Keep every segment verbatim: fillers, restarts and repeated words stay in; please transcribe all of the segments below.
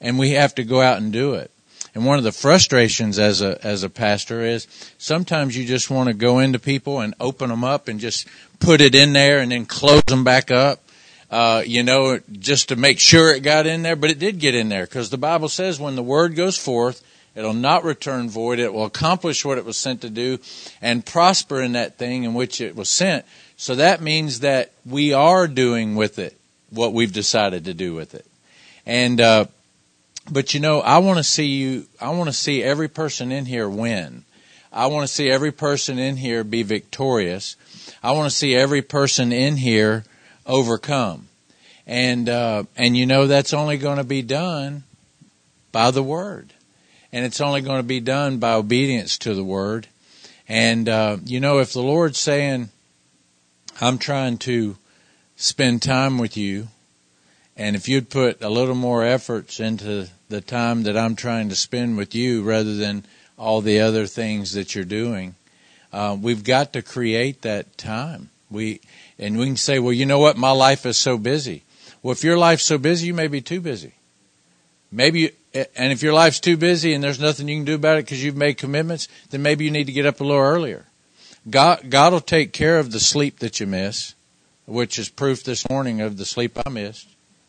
and we have to go out and do it. And one of the frustrations as a as a pastor is sometimes you just want to go into people and open them up and just put it in there and then close them back up, uh, you know, just to make sure it got in there. But it did get in there, because the Bible says when the word goes forth, it'll not return void. It will accomplish what it was sent to do and prosper in that thing in which it was sent. So that means that we are doing with it what we've decided to do with it. And uh But, you know, I want to see you, I want to see every person in here win. I want to see every person in here be victorious. I want to see every person in here overcome. And, uh, and you know, that's only going to be done by the Word. And it's only going to be done by obedience to the Word. And, uh, you know, if the Lord's saying, I'm trying to spend time with you, and if you'd put a little more efforts into the time that I'm trying to spend with you rather than all the other things that you're doing, uh, we've got to create that time. We and we can say, well, you know what? My life is so busy. Well, if your life's so busy, you may be too busy. Maybe, you, and if your life's too busy and there's nothing you can do about it because you've made commitments, then maybe you need to get up a little earlier. God, God will take care of the sleep that you miss, which is proof this morning of the sleep I missed.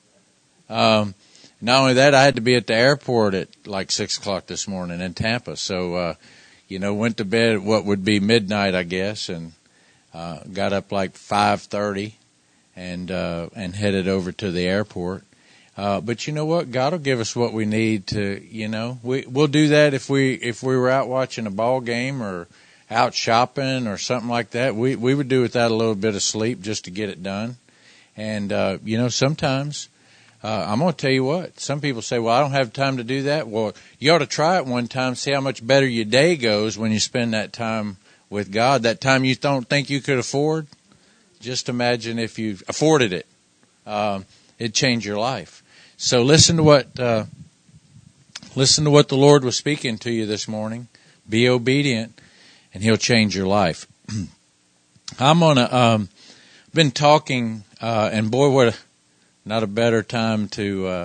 Um, not only that, I had to be at the airport at like six o'clock this morning in Tampa. So, uh, you know, went to bed at what would be midnight, I guess, and, uh, got up like five thirty and, uh, and headed over to the airport. Uh, but you know what? God will give us what we need to, you know, we, we'll do that if we, if we were out watching a ball game or out shopping or something like that. We, we would do without a little bit of sleep just to get it done. And, uh, you know, sometimes, Uh, I'm going to tell you what, some people say, well, I don't have time to do that. Well, you ought to try it one time, see how much better your day goes when you spend that time with God, that time you don't think you could afford. Just imagine if you afforded it. Um, it'd change your life. So listen to what, uh, listen to what the Lord was speaking to you this morning. Be obedient and He'll change your life. I'm going to, um, been talking, uh, and boy, what a, not a better time to uh,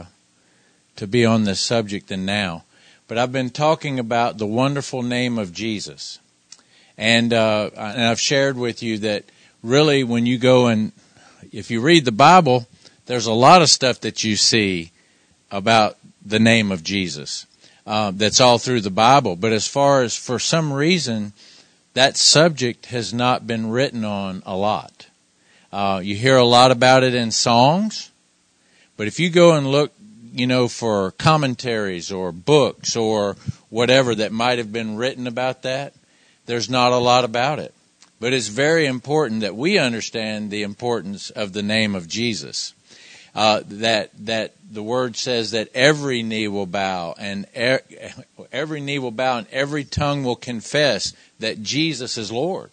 to be on this subject than now. But I've been talking about the wonderful name of Jesus. And, uh, and I've shared with you that really when you go and, if you read the Bible, there's a lot of stuff that you see about the name of Jesus. Uh, that's all through the Bible. But as far as for some reason, that subject has not been written on a lot. Uh, you hear a lot about it in songs. But if you go and look, you know, for commentaries or books or whatever that might have been written about that, there's not a lot about it. But it's very important that we understand the importance of the name of Jesus. Uh, that that the Word says that every knee will bow and er, every knee will bow and every tongue will confess that Jesus is Lord.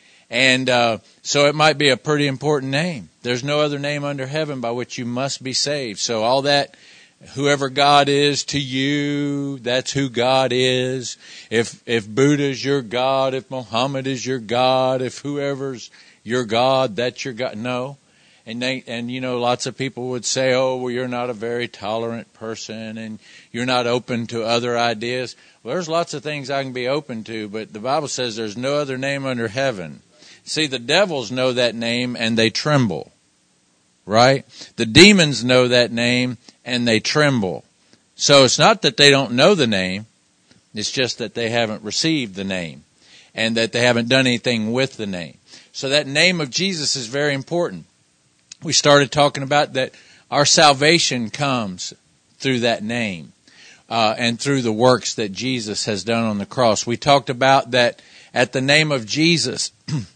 And uh, so it might be a pretty important name. There's no other name under heaven by which you must be saved. So all that, whoever God is to you, that's who God is. If if Buddha's your God, if Muhammad is your God, if whoever's your God, that's your God. No. And they, and you know, lots of people would say, oh, well, you're not a very tolerant person and you're not open to other ideas. Well, there's lots of things I can be open to, but the Bible says there's no other name under heaven. See, the devils know that name and they tremble, right? The demons know that name and they tremble. So it's not that they don't know the name. It's just that they haven't received the name and that they haven't done anything with the name. So that name of Jesus is very important. We started talking about that our salvation comes through that name uh, and through the works that Jesus has done on the cross. We talked about that at the name of Jesus,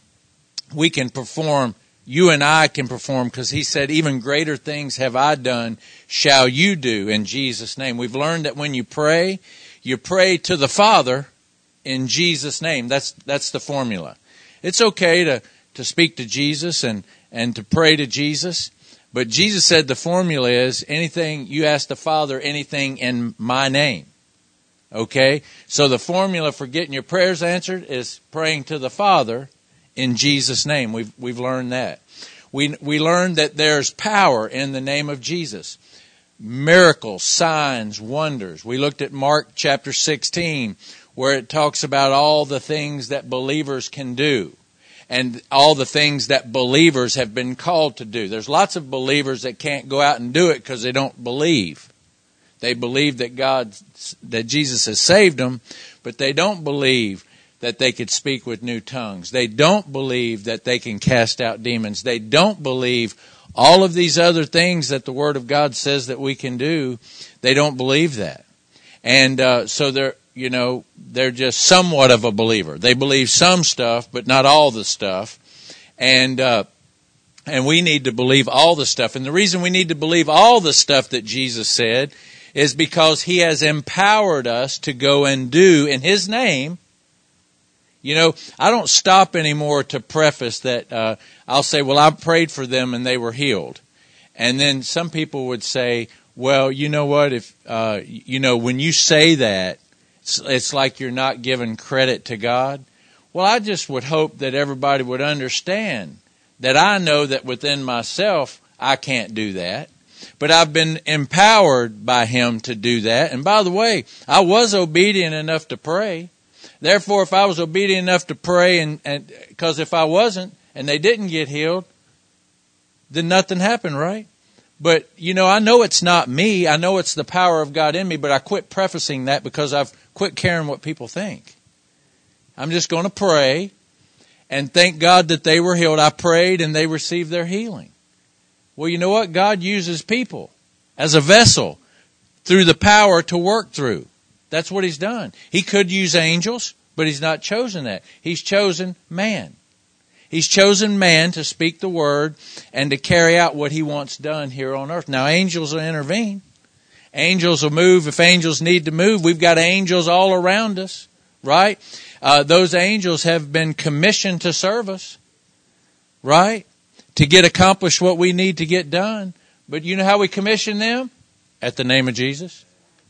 we can perform, you and I can perform, because He said, even greater things have I done, shall you do in Jesus' name. We've learned that when you pray, you pray to the Father in Jesus' name. That's that's the formula. It's okay to, to speak to Jesus and, and to pray to Jesus, but Jesus said the formula is anything, you ask the Father anything in my name. Okay? So the formula for getting your prayers answered is praying to the Father in Jesus' name. We've we've learned that. We we learned that there's power in the name of Jesus. miracles, signs, wonders. We looked at Mark chapter sixteen, where it talks about all the things that believers can do and all the things that believers have been called to do. There's lots of believers that can't go out and do it because they don't believe. They believe that God, that Jesus has saved them, but they don't believe that they could speak with new tongues. They don't believe that they can cast out demons. They don't believe all of these other things that the Word of God says that we can do. They don't believe that. And uh, so they're, you know, they're just somewhat of a believer. They believe some stuff, but not all the stuff. And uh, and we need to believe all the stuff. And the reason we need to believe all the stuff that Jesus said is because He has empowered us to go and do in His name. You know, I don't stop anymore to preface that. Uh, I'll say, well, I prayed for them and they were healed. And then some people would say, well, you know what, if, uh, you know, when you say that, it's, it's like you're not giving credit to God. Well, I just would hope that everybody would understand that I know that within myself, I can't do that. But I've been empowered by Him to do that. And by the way, I was obedient enough to pray. Therefore, if I was obedient enough to pray, and, and, because if I wasn't, and they didn't get healed, then nothing happened, right? But, you know, I know it's not me. I know it's the power of God in me, but I quit prefacing that because I've quit caring what people think. I'm just going to pray and thank God that they were healed. I prayed and they received their healing. Well, you know what? God uses people as a vessel through the power to work through. That's what He's done. He could use angels, but He's not chosen that. He's chosen man. He's chosen man to speak the word and to carry out what He wants done here on earth. Now, angels will intervene. Angels will move if angels need to move. We've got angels all around us, right? Uh, those angels have been commissioned to serve us, right? To get accomplished what we need to get done. But you know how we commission them? At the name of Jesus.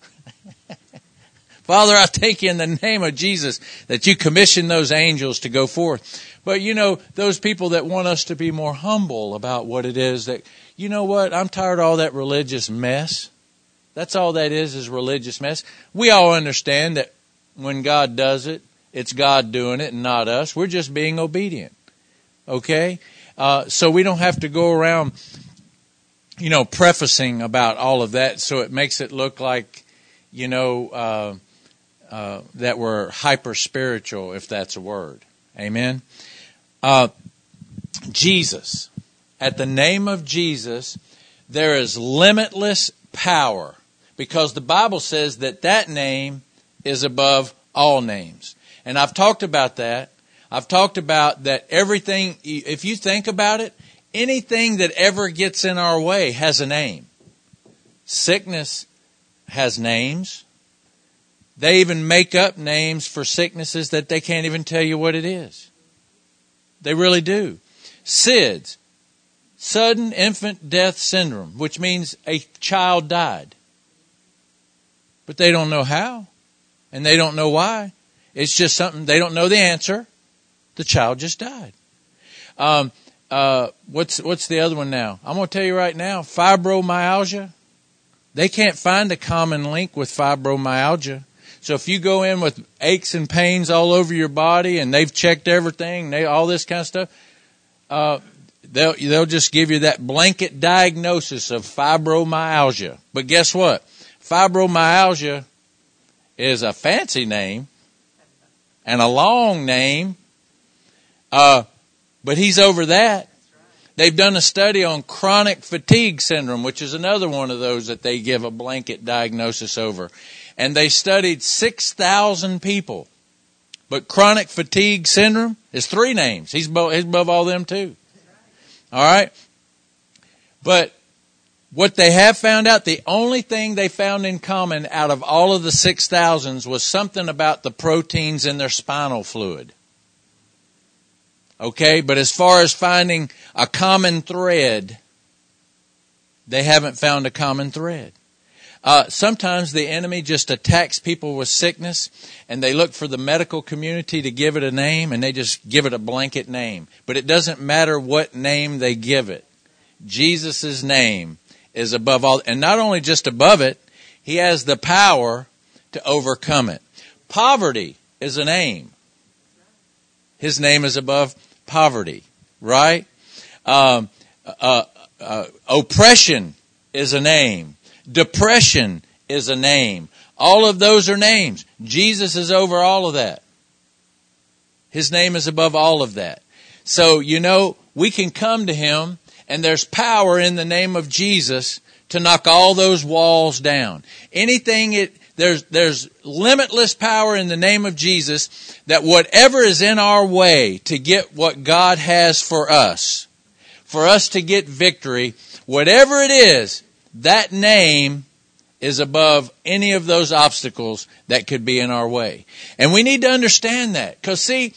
Father, I thank You in the name of Jesus that You commission those angels to go forth. But, you know, those people that want us to be more humble about what it is that, you know what, I'm tired of all that religious mess. That's all that is, is religious mess. We all understand that when God does it, it's God doing it and not us. We're just being obedient. Okay? Uh, so we don't have to go around, you know, prefacing about all of that so it makes it look like, you know, uh, uh, that we're hyper-spiritual, if that's a word. Amen? Uh, Jesus. At the name of Jesus, there is limitless power because the Bible says that that name is above all names. And I've talked about that. I've talked about that everything, if you think about it, anything that ever gets in our way has a name. Sickness has names. They even make up names for sicknesses that they can't even tell you what it is. They really do. S I D S, sudden infant death syndrome, which means a child died. But they don't know how, and they don't know why. It's just something, they don't know the answer. The child just died. Um, uh, what's what's the other one now? I'm going to tell you right now, fibromyalgia. They can't find a common link with fibromyalgia. So if you go in with aches and pains all over your body and they've checked everything, they all this kind of stuff, uh, they'll they'll just give you that blanket diagnosis of fibromyalgia. But guess what? Fibromyalgia is a fancy name and a long name, uh, but he's over that. They've done a study on chronic fatigue syndrome, which is another one of those that they give a blanket diagnosis over. And they studied six thousand people. But chronic fatigue syndrome is three names. He's above, he's above all them too. All right? But what they have found out, the only thing they found in common out of all of the six thousands was something about the proteins in their spinal fluid. Okay? But as far as finding a common thread, they haven't found a common thread. Uh, sometimes the enemy just attacks people with sickness and they look for the medical community to give it a name and they just give it a blanket name. But it doesn't matter what name they give it. Jesus' name is above all. And not only just above it, he has the power to overcome it. Poverty is a name. His name is above poverty, right? Um, uh, uh, oppression is a name. Depression is a name. All of those are names. Jesus is over all of that. His name is above all of that. So, you know, we can come to him, and there's power in the name of Jesus to knock all those walls down. Anything it, there's, there's limitless power in the name of Jesus, that whatever is in our way to get what God has for us, for us to get victory, whatever it is, that name is above any of those obstacles that could be in our way. And we need to understand that. Because see,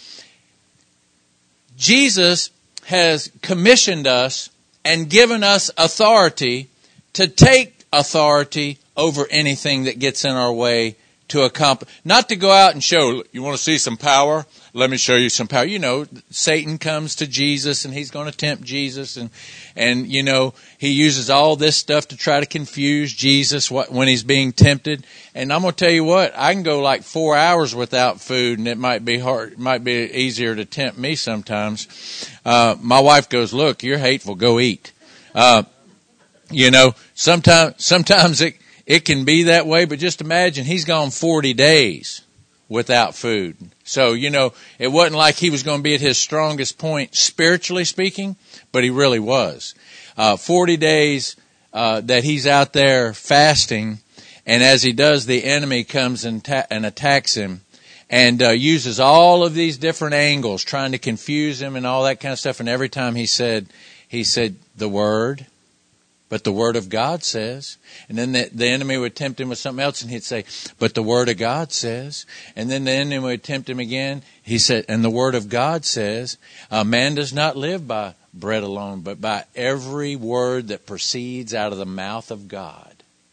Jesus has commissioned us and given us authority to take authority over anything that gets in our way to accomplish. Not to go out and show, you want to see some power? Let me show you some power. You know, Satan comes to Jesus and he's going to tempt Jesus, and, and you know, he uses all this stuff to try to confuse Jesus when he's being tempted. And I'm going to tell you what, I can go like four hours without food, and it might be hard, it might be easier to tempt me sometimes. Uh, my wife goes, look, you're hateful, go eat. Uh, you know, sometimes, sometimes it, it can be that way, but just imagine he's gone forty days without food. So, you know, it wasn't like he was going to be at his strongest point spiritually speaking, but he really was. Uh, forty days uh, that he's out there fasting, and as he does, the enemy comes and, ta- and attacks him and uh, uses all of these different angles, trying to confuse him and all that kind of stuff. And every time he said, he said the word, but the Word of God says. And then the, the enemy would tempt him with something else, and he'd say, but the Word of God says. And then the enemy would tempt him again. He said, and the Word of God says, a man does not live by bread alone, but by every word that proceeds out of the mouth of God.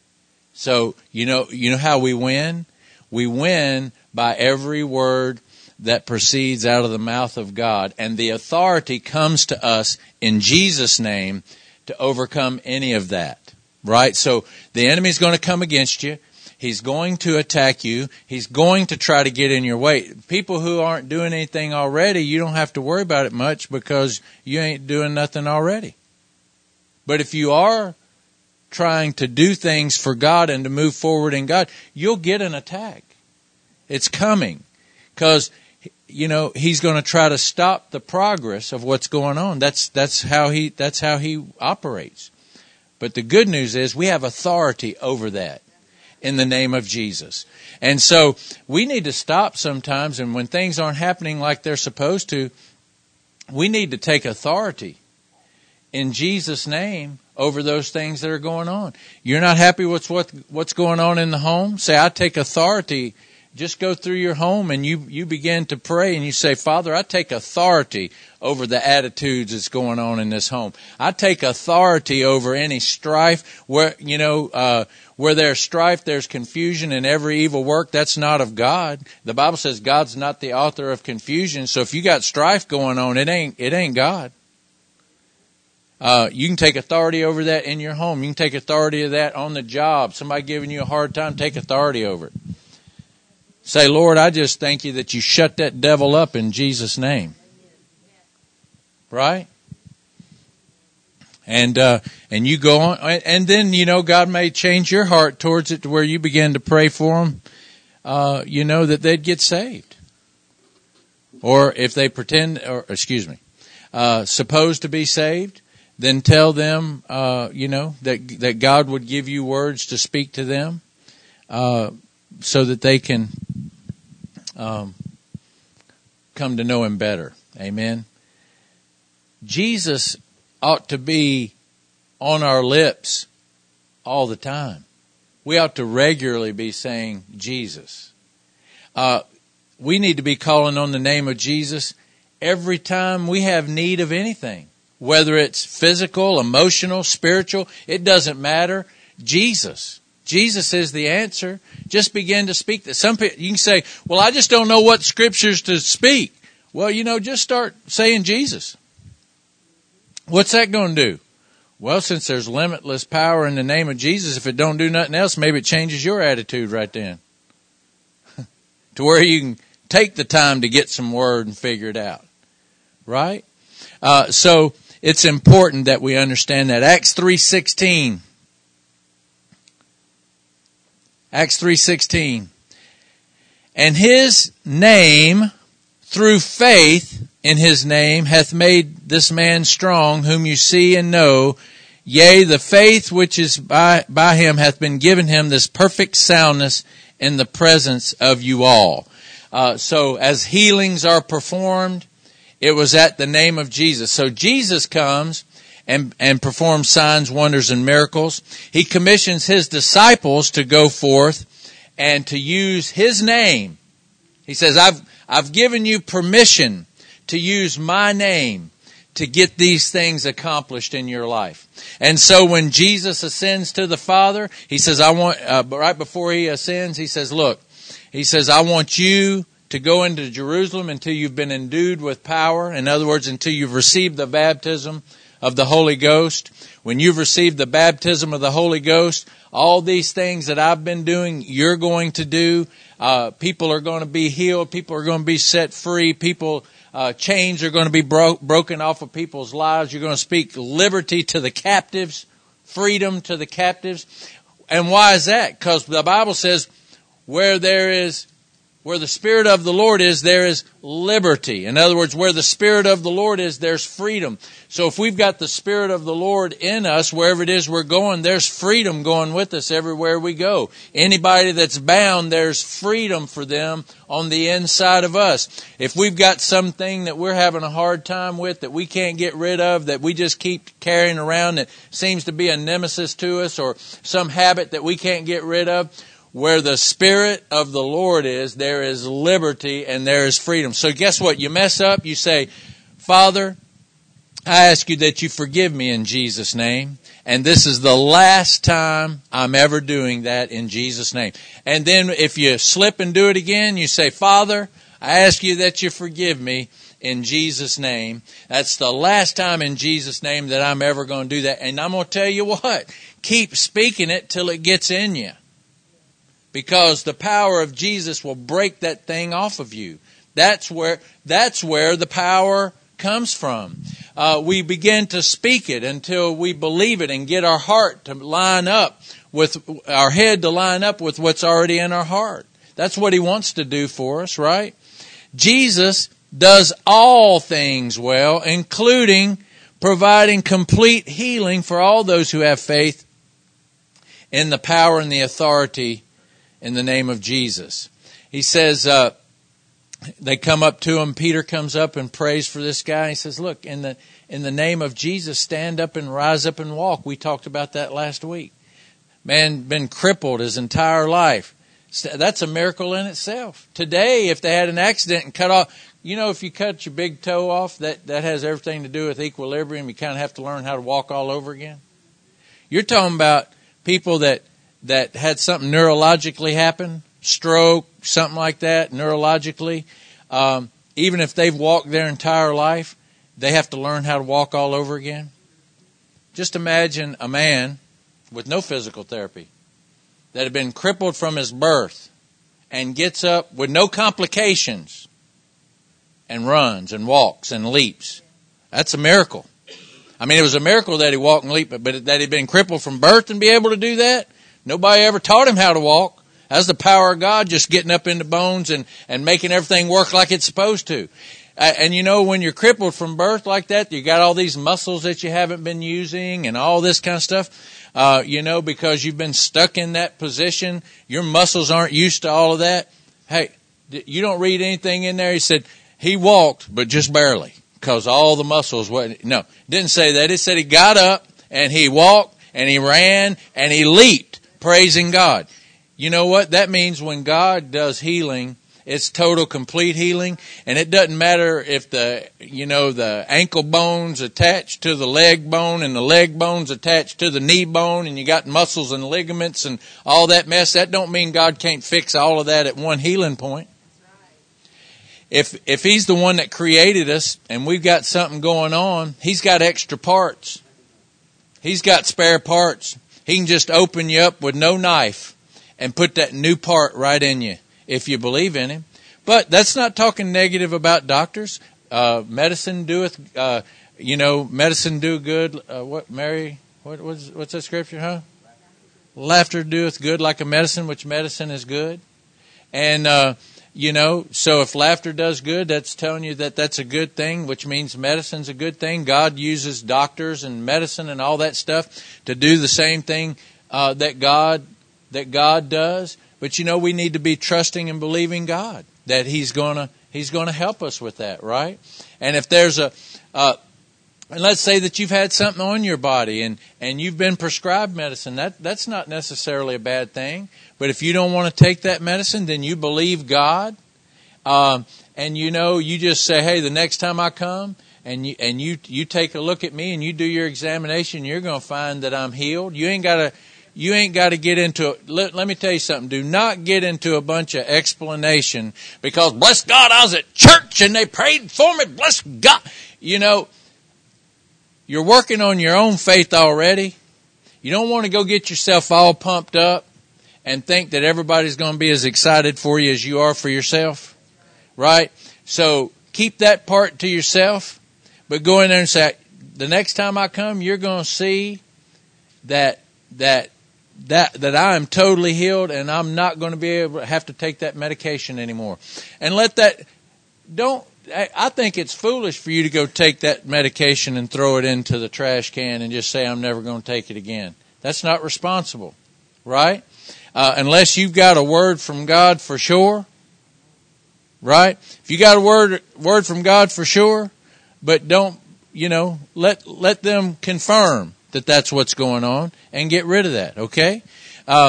So, you know, you know how we win? We win by every word that proceeds out of the mouth of God. And the authority comes to us in Jesus' name to overcome any of that, right? So the enemy's going to come against you. He's going to attack you. He's going to try to get in your way. People who aren't doing anything already, you don't have to worry about it much because you ain't doing nothing already. But if you are trying to do things for God and to move forward in God, you'll get an attack. It's coming because, you know, he's going to try to stop the progress of what's going on. That's, that's how he, that's how he operates. But the good news is we have authority over that in the name of Jesus. And so we need to stop sometimes, and when things aren't happening like they're supposed to, we need to take authority in Jesus' name over those things that are going on. You're not happy with what, what's going on in the home? Say, I take authority. Just go through your home and you, you begin to pray and you say, Father, I take authority over the attitudes that's going on in this home. I take authority over any strife where, you know, uh, where there's strife, there's confusion and every evil work. That's not of God. The Bible says God's not the author of confusion. So if you got strife going on, it ain't, it ain't God. Uh, you can take authority over that in your home. You can take authority of that on the job. Somebody giving you a hard time, take authority over it. Say, Lord, I just thank you that you shut that devil up in Jesus' name. Right? And, uh, and you go on, and then, you know, God may change your heart towards it to where you begin to pray for them, uh, you know, that they'd get saved. Or if they pretend, or excuse me, uh, supposed to be saved, then tell them, uh, you know, that, that God would give you words to speak to them, uh, so that they can um, come to know Him better. Amen. Jesus ought to be on our lips all the time. We ought to regularly be saying Jesus. Uh, we need to be calling on the name of Jesus every time we have need of anything, whether it's physical, emotional, spiritual. It doesn't matter. Jesus. Jesus is the answer. Just begin to speak that. Some people, you can say, well, I just don't know what scriptures to speak. Well, you know, just start saying Jesus. What's that going to do? Well, since there's limitless power in the name of Jesus, if it don't do nothing else, maybe it changes your attitude right then. To where you can take the time to get some word and figure it out. Right? Uh, so it's important that we understand that. Acts three sixteen. Acts three sixteen. And his name, through faith in his name, hath made this man strong, whom you see and know. Yea, the faith which is by, by him hath been given him this perfect soundness in the presence of you all. Uh, so as healings are performed, it was at the name of Jesus. So Jesus comes and, and performs signs, wonders, and miracles. He commissions his disciples to go forth and to use his name. He says, I've, I've given you permission to use my name to get these things accomplished in your life. And so when Jesus ascends to the Father, he says, I want, uh, right before he ascends, he says, look, he says, I want you to go into Jerusalem until you've been endued with power. In other words, until you've received the baptism of the Holy Ghost. When you've received the baptism of the Holy Ghost, all these things that I've been doing, you're going to do. Uh, people are going to be healed. People are going to be set free. People, uh, chains are going to be bro- broken off of people's lives. You're going to speak liberty to the captives, freedom to the captives. And why is that? Because the Bible says, where there is Where the Spirit of the Lord is, there is liberty. In other words, where the Spirit of the Lord is, there's freedom. So if we've got the Spirit of the Lord in us, wherever it is we're going, there's freedom going with us everywhere we go. Anybody that's bound, there's freedom for them on the inside of us. If we've got something that we're having a hard time with, that we can't get rid of, that we just keep carrying around, that seems to be a nemesis to us, or some habit that we can't get rid of, where the Spirit of the Lord is, there is liberty and there is freedom. So guess what? You mess up, you say, Father, I ask you that you forgive me in Jesus' name. And this is the last time I'm ever doing that in Jesus' name. And then if you slip and do it again, you say, Father, I ask you that you forgive me in Jesus' name. That's the last time in Jesus' name that I'm ever going to do that. And I'm going to tell you what, keep speaking it till it gets in you. Because the power of Jesus will break that thing off of you. That's where, that's where the power comes from. Uh, we begin to speak it until we believe it and get our heart to line up with, our head to line up with what's already in our heart. That's what he wants to do for us, right? Jesus does all things well, including providing complete healing for all those who have faith in the power and the authority in the name of Jesus. He says, uh, they come up to him. Peter comes up and prays for this guy. He says, look, in the, in the name of Jesus, stand up and rise up and walk. We talked about that last week. Man been crippled his entire life. That's a miracle in itself. Today, if they had an accident and cut off, you know, if you cut your big toe off, that, that has everything to do with equilibrium. You kind of have to learn how to walk all over again. You're talking about people that that had something neurologically happen, stroke, something like that, neurologically. Um, even if they've walked their entire life, they have to learn how to walk all over again. Just imagine a man with no physical therapy that had been crippled from his birth and gets up with no complications and runs and walks and leaps. That's a miracle. I mean, it was a miracle that he walked and leaped, but that he'd been crippled from birth and be able to do that? Nobody ever taught him how to walk. That's the power of God, just getting up into bones and, and making everything work like it's supposed to. Uh, and you know, when you're crippled from birth like that, you got all these muscles that you haven't been using and all this kind of stuff. Uh, you know, because you've been stuck in that position. Your muscles aren't used to all of that. Hey, you don't read anything in there. He said he walked, but just barely, because all the muscles wasn't. No, didn't say that. It said he got up and he walked and he ran and he leaped, praising God. You know what? That means when God does healing, it's total, complete healing. And it doesn't matter if the, you know, the ankle bone's attached to the leg bone and the leg bone's attached to the knee bone and you got muscles and ligaments and all that mess. That don't mean God can't fix all of that at one healing point. If, if he's the one that created us and we've got something going on, he's got extra parts. He's got spare parts. He can just open you up with no knife and put that new part right in you if you believe in Him. But that's not talking negative about doctors. Uh, medicine doeth, uh, you know, medicine do good. Uh, what, Mary, what, what's, what's that scripture, huh? Laughter doeth good like a medicine, which medicine is good. And, uh, you know, so if laughter does good, that's telling you that that's a good thing, which means medicine's a good thing. God uses doctors and medicine and all that stuff to do the same thing uh, that God that God does. But, you know, we need to be trusting and believing God that He's gonna He's gonna help us with that, right? And if there's a uh, and let's say that you've had something on your body and, and you've been prescribed medicine. That that's not necessarily a bad thing. But if you don't want to take that medicine, then you believe God. Um, and you know, you just say, hey, the next time I come and you, and you, you take a look at me and you do your examination, you're going to find that I'm healed. You ain't got to, you ain't got to get into, let, let me tell you something. Do not get into a bunch of explanation because bless God, I was at church and they prayed for me. Bless God. You know, you're working on your own faith already. You don't want to go get yourself all pumped up and think that everybody's going to be as excited for you as you are for yourself, right? So keep that part to yourself, but go in there and say, the next time I come, you're going to see that that that that I am totally healed and I'm not going to be able to have to take that medication anymore. And let that, don't, I think it's foolish for you to go take that medication and throw it into the trash can and just say, I'm never going to take it again. That's not responsible, right? Uh, unless you've got a word from God for sure, right? If you got a word word from God for sure, but don't, you know, let let them confirm that that's what's going on and get rid of that, okay? Uh,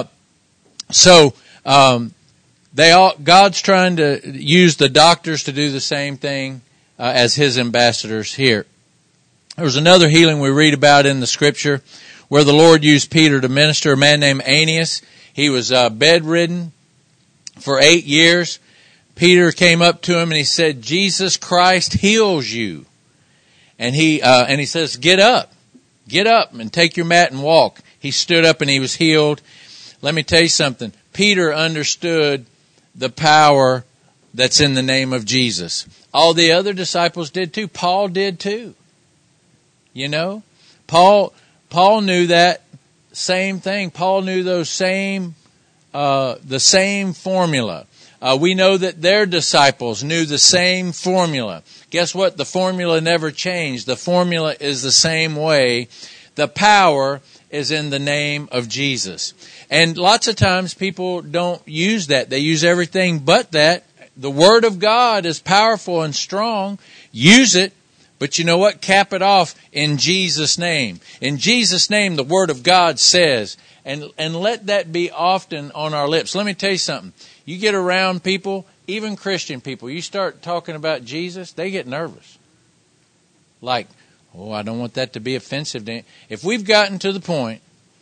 so um, they all God's trying to use the doctors to do the same thing uh, as His ambassadors here. There was another healing we read about in the Scripture where the Lord used Peter to minister. A man named Aeneas. He was uh, bedridden for eight years. Peter came up to him and he said, Jesus Christ heals you. And he uh, and he says, get up. Get up and take your mat and walk. He stood up and he was healed. Let me tell you something. Peter understood the power that's in the name of Jesus. All the other disciples did too. Paul did too. You know, Paul Paul knew that. Same thing. Paul knew those same, uh, the same formula. Uh, we know that their disciples knew the same formula. Guess what? The formula never changed. The formula is the same way. The power is in the name of Jesus. And lots of times people don't use that. They use everything but that. The Word of God is powerful and strong. Use it. But you know what? Cap it off in Jesus' name. In Jesus' name, the Word of God says, and, and let that be often on our lips. Let me tell you something. You get around people, even Christian people, you start talking about Jesus, they get nervous. Like, oh, I don't want that to be offensive to him. If we've gotten to the point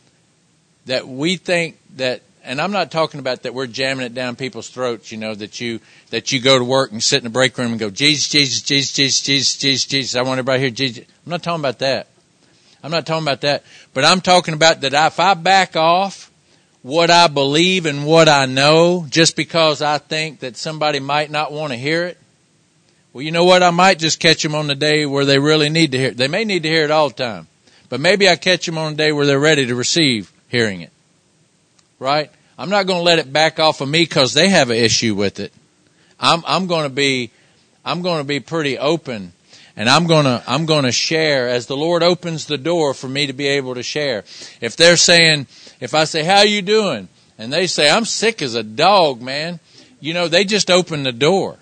that we think that, and I'm not talking about that we're jamming it down people's throats, you know, that you that you go to work and sit in the break room and go, Jesus, Jesus, Jesus, Jesus, Jesus, Jesus, Jesus. I want everybody to hear Jesus. I'm not talking about that. I'm not talking about that. But I'm talking about that if I back off what I believe and what I know just because I think that somebody might not want to hear it, well, you know what? I might just catch them on the day where they really need to hear it. They may need to hear it all the time. But maybe I catch them on a day where they're ready to receive hearing it. Right? I'm not going to let it back off of me because they have an issue with it. I'm, I'm going to be, I'm going to be pretty open, and I'm going to, I'm going to share as the Lord opens the door for me to be able to share. If they're saying, if I say, how you doing? And they say, I'm sick as a dog, man. You know, they just opened the door.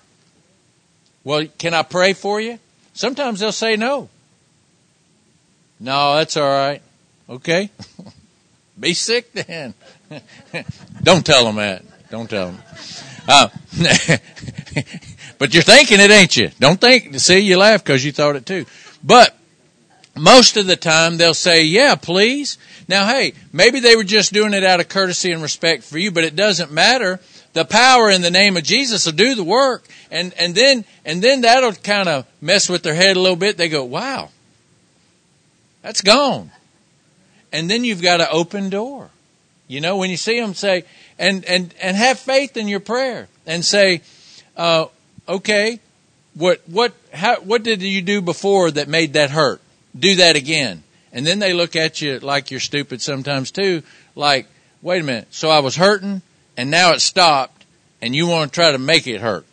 Well, can I pray for you? Sometimes they'll say no. No, that's all right. Okay. Be sick then. Don't tell them that. Don't tell them. Uh, but you're thinking it, ain't you? Don't think. See, you laugh because you thought it too. But most of the time they'll say, yeah, please. Now, hey, maybe they were just doing it out of courtesy and respect for you, but it doesn't matter. The power in the name of Jesus will do the work. And, and then, and then that'll kind of mess with their head a little bit. They go, wow, that's gone. and then you've got an open door. You know, when you see them, say, and, and, and have faith in your prayer and say, uh, okay, what, what, how, what did you do before that made that hurt? Do that again. And then they look at you like you're stupid sometimes too. Like, wait a minute. So I was hurting and now it stopped and you want to try to make it hurt.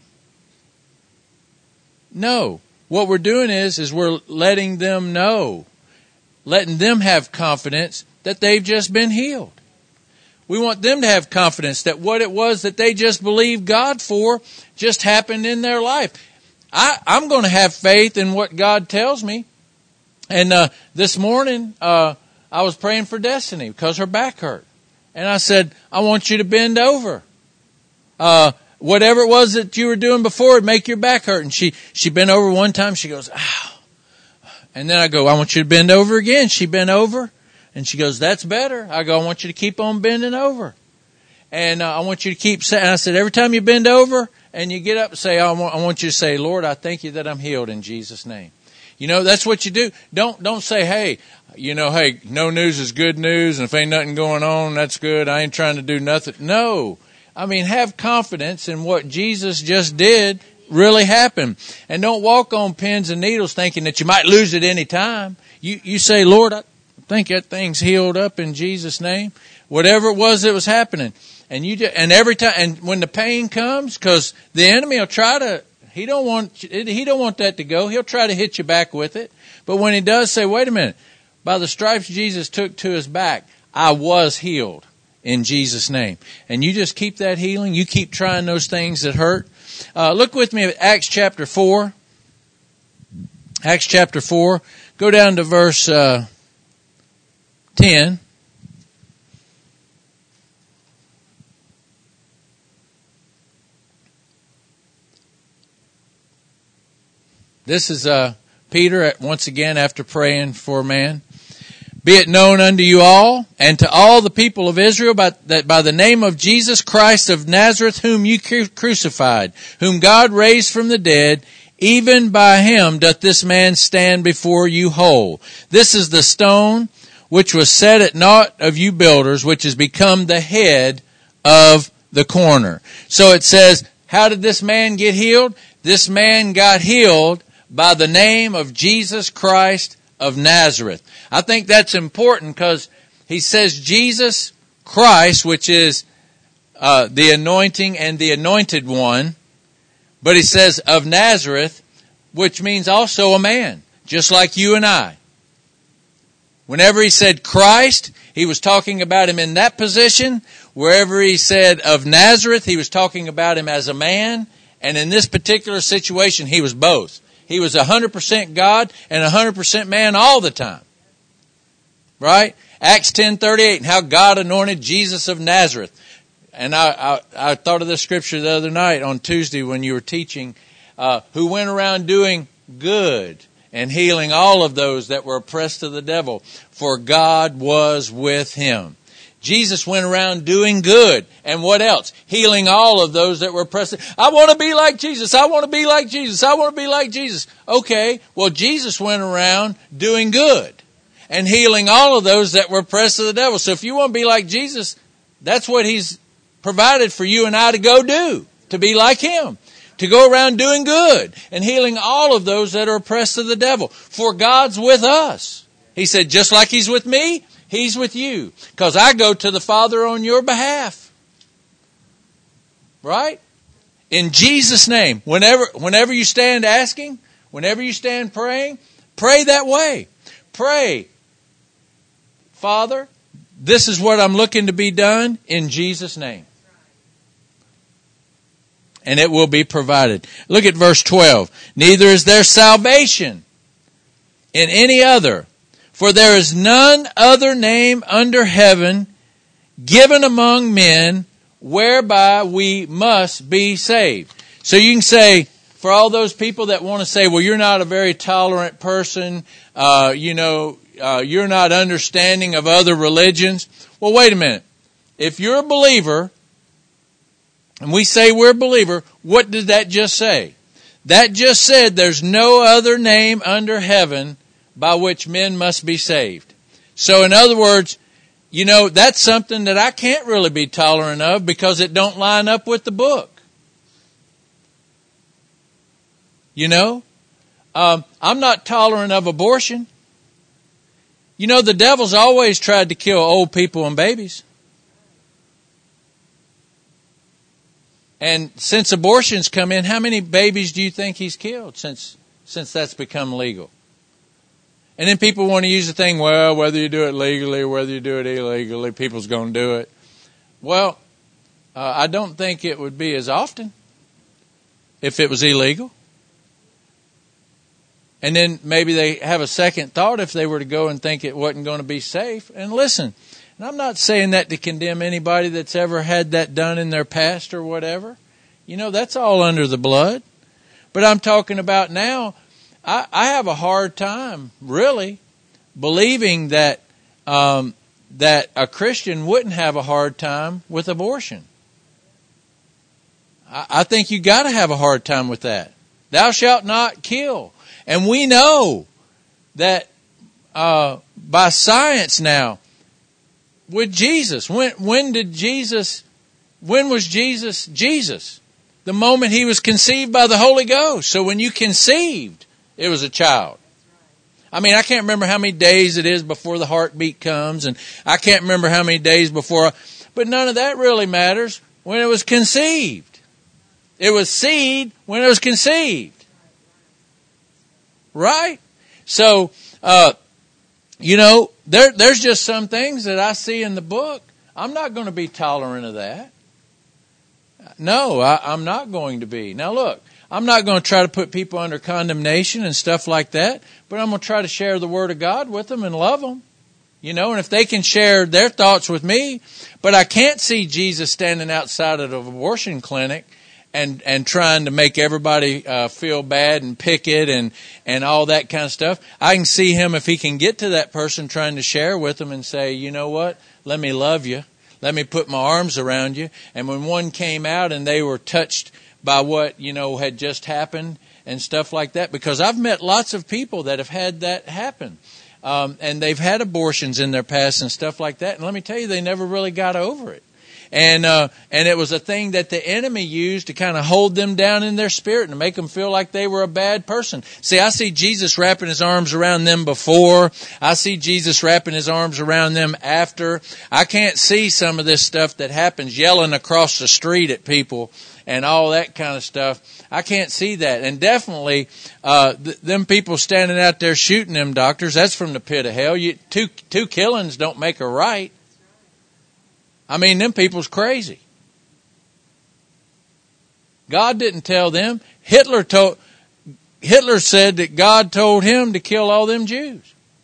No. What we're doing is, is we're letting them know, letting them have confidence that they've just been healed. We want them to have confidence that what it was that they just believed God for just happened in their life. I, I'm going to have faith in what God tells me. And uh, this morning, uh, I was praying for Destiny because her back hurt. And I said, I want you to bend over. Uh, whatever it was that you were doing before would make your back hurt. And she, she bent over one time. She goes, ow. And then I go, I want you to bend over again. She bent over. And she goes, that's better. I go, I want you to keep on bending over. And uh, I want you to keep saying, I said, every time you bend over and you get up and say, I want, I want you to say, Lord, I thank you that I'm healed in Jesus' name. You know, that's what you do. Don't, don't say, hey, you know, hey, no news is good news. And if ain't nothing going on, that's good. I ain't trying to do nothing. No. I mean, have confidence in what Jesus just did really happened. And don't walk on pins and needles thinking that you might lose it any time. You, you say, Lord, I think that thing's healed up in Jesus' name. Whatever it was that was happening. And you just, and every time, and when the pain comes, because the enemy will try to, he don't want, he don't want that to go. He'll try to hit you back with it. But when he does, say, wait a minute, by the stripes Jesus took to his back, I was healed in Jesus' name. And you just keep that healing. You keep trying those things that hurt. Uh, look with me at Acts chapter four. Acts chapter four. Go down to verse, uh, ten. This is uh, Peter, once again, after praying for a man. Be it known unto you all, and to all the people of Israel, by, that by the name of Jesus Christ of Nazareth, whom you crucified, whom God raised from the dead, even by him doth this man stand before you whole. This is the stone which was set at naught of you builders, which has become the head of the corner. So it says, how did this man get healed? This man got healed by the name of Jesus Christ of Nazareth. I think that's important because he says Jesus Christ, which is uh, the anointing and the anointed one. But he says of Nazareth, which means also a man, just like you and I. Whenever he said Christ, he was talking about him in that position. Wherever he said of Nazareth, he was talking about him as a man. And in this particular situation, he was both. He was one hundred percent God and one hundred percent man all the time. Right? Acts ten thirty-eight, and how God anointed Jesus of Nazareth. And I, I, I thought of this scripture the other night on Tuesday when you were teaching, uh, who went around doing good and healing all of those that were oppressed of the devil, for God was with him. Jesus went around doing good. And what else? Healing all of those that were oppressed. I want to be like Jesus. I want to be like Jesus. I want to be like Jesus. Okay, well, Jesus went around doing good and healing all of those that were oppressed of the devil. So if you want to be like Jesus, that's what he's provided for you and I to go do, to be like him, to go around doing good and healing all of those that are oppressed of the devil. For God's with us. He said, just like he's with me, he's with you. Because I go to the Father on your behalf. Right? In Jesus' name. Whenever, whenever you stand asking, whenever you stand praying, pray that way. Pray, Father, this is what I'm looking to be done in Jesus' name. And it will be provided. Look at verse twelve. Neither is there salvation in any other, for there is none other name under heaven given among men whereby we must be saved. So you can say, for all those people that want to say, well, you're not a very tolerant person, uh, you know, uh, you're not understanding of other religions. Well, wait a minute. If you're a believer, and we say we're a believer, what did that just say? That just said there's no other name under heaven by which men must be saved. So in other words, you know, that's something that I can't really be tolerant of because it don't line up with the book. You know, um, I'm not tolerant of abortion. You know, the devil's always tried to kill old people and babies. And since abortions come in, how many babies do you think he's killed since since that's become legal? And then people want to use the thing, well, whether you do it legally or whether you do it illegally, people's going to do it. Well, uh, I don't think it would be as often if it was illegal. And then maybe they have a second thought if they were to go and think it wasn't going to be safe. And listen, and I'm not saying that to condemn anybody that's ever had that done in their past or whatever. You know, that's all under the blood. But I'm talking about now, I, I have a hard time, really, believing that um, that a Christian wouldn't have a hard time with abortion. I, I think you got to have a hard time with that. Thou shalt not kill. And we know that uh, by science now, with Jesus, when when did Jesus, when was Jesus Jesus? The moment he was conceived by the Holy Ghost. So when you conceived, it was a child. I mean, I can't remember how many days it is before the heartbeat comes, and I can't remember how many days before, but none of that really matters when it was conceived. It was seed when it was conceived. Right? So, uh, you know, there, there's just some things that I see in the book. I'm not going to be tolerant of that. No, I, I'm not going to be. Now look, I'm not going to try to put people under condemnation and stuff like that, but I'm going to try to share the Word of God with them and love them. You know, and if they can share their thoughts with me, but I can't see Jesus standing outside of an abortion clinic and and trying to make everybody uh, feel bad and picket and and all that kind of stuff. I can see him, if he can get to that person, trying to share with them and say, you know what, let me love you. Let me put my arms around you. And when one came out and they were touched by what, you know, had just happened and stuff like that, because I've met lots of people that have had that happen. Um, and they've had abortions in their past and stuff like that. And let me tell you, they never really got over it. And, uh, and it was a thing that the enemy used to kind of hold them down in their spirit and to make them feel like they were a bad person. See, I see Jesus wrapping his arms around them before. I see Jesus wrapping his arms around them after. I can't see some of this stuff that happens, yelling across the street at people and all that kind of stuff. I can't see that. And definitely, uh, th- them people standing out there shooting them doctors, that's from the pit of hell. You, two, two killings don't make a right. I mean, them people's crazy. God didn't tell them. Hitler told, Hitler said that God told him to kill all them Jews.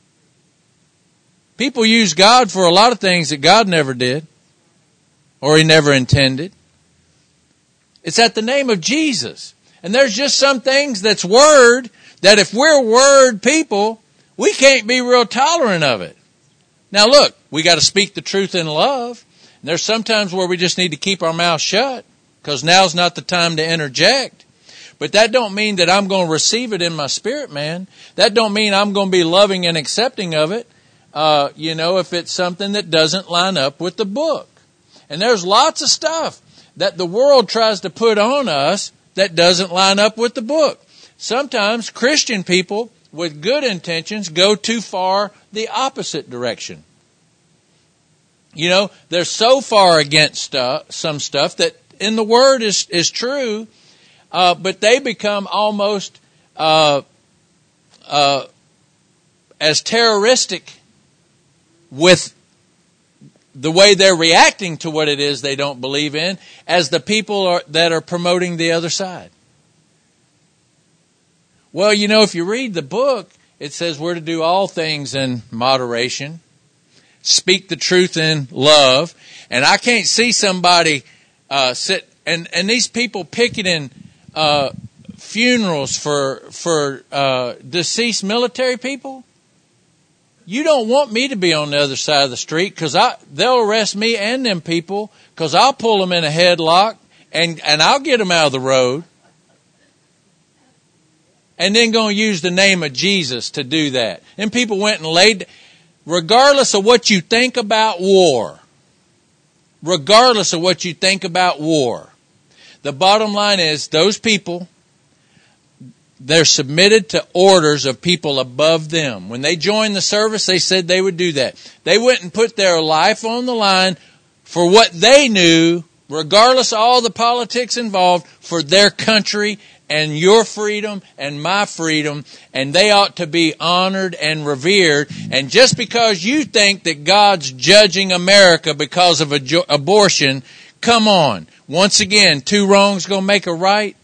People use God for a lot of things that God never did, or he never intended. It's at the name of Jesus. And there's just some things that's word that if we're word people, we can't be real tolerant of it. Now look, we got to speak the truth in love. And there's sometimes where we just need to keep our mouth shut because now's not the time to interject. But that don't mean that I'm going to receive it in my spirit, man. That don't mean I'm going to be loving and accepting of it, uh, you know, if it's something that doesn't line up with the book. And there's lots of stuff that the world tries to put on us that doesn't line up with the book. Sometimes Christian people with good intentions go too far the opposite direction. You know, they're so far against uh, some stuff that in the Word is, is true, uh, but they become almost uh, uh, as terroristic with the way they're reacting to what it is they don't believe in as the people are, that are promoting the other side. Well, you know, if you read the book, it says we're to do all things in moderation. Speak the truth in love. And I can't see somebody uh, sit and, and these people picketing uh, funerals for for uh, deceased military people. You don't want me to be on the other side of the street because I they'll arrest me and them people because I'll pull them in a headlock and and I'll get them out of the road. And then going to use the name of Jesus to do that. And people went and laid. regardless of what you think about war, regardless of what you think about war, the bottom line is those people, they're submitted to orders of people above them. When they joined the service, they said they would do that. They wouldn't put their life on the line for what they knew, regardless of all the politics involved, for their country and your freedom and my freedom. And they ought to be honored and revered. And just because you think that God's judging America because of a, abortion, come on. Once again, two wrongs gonna make a right?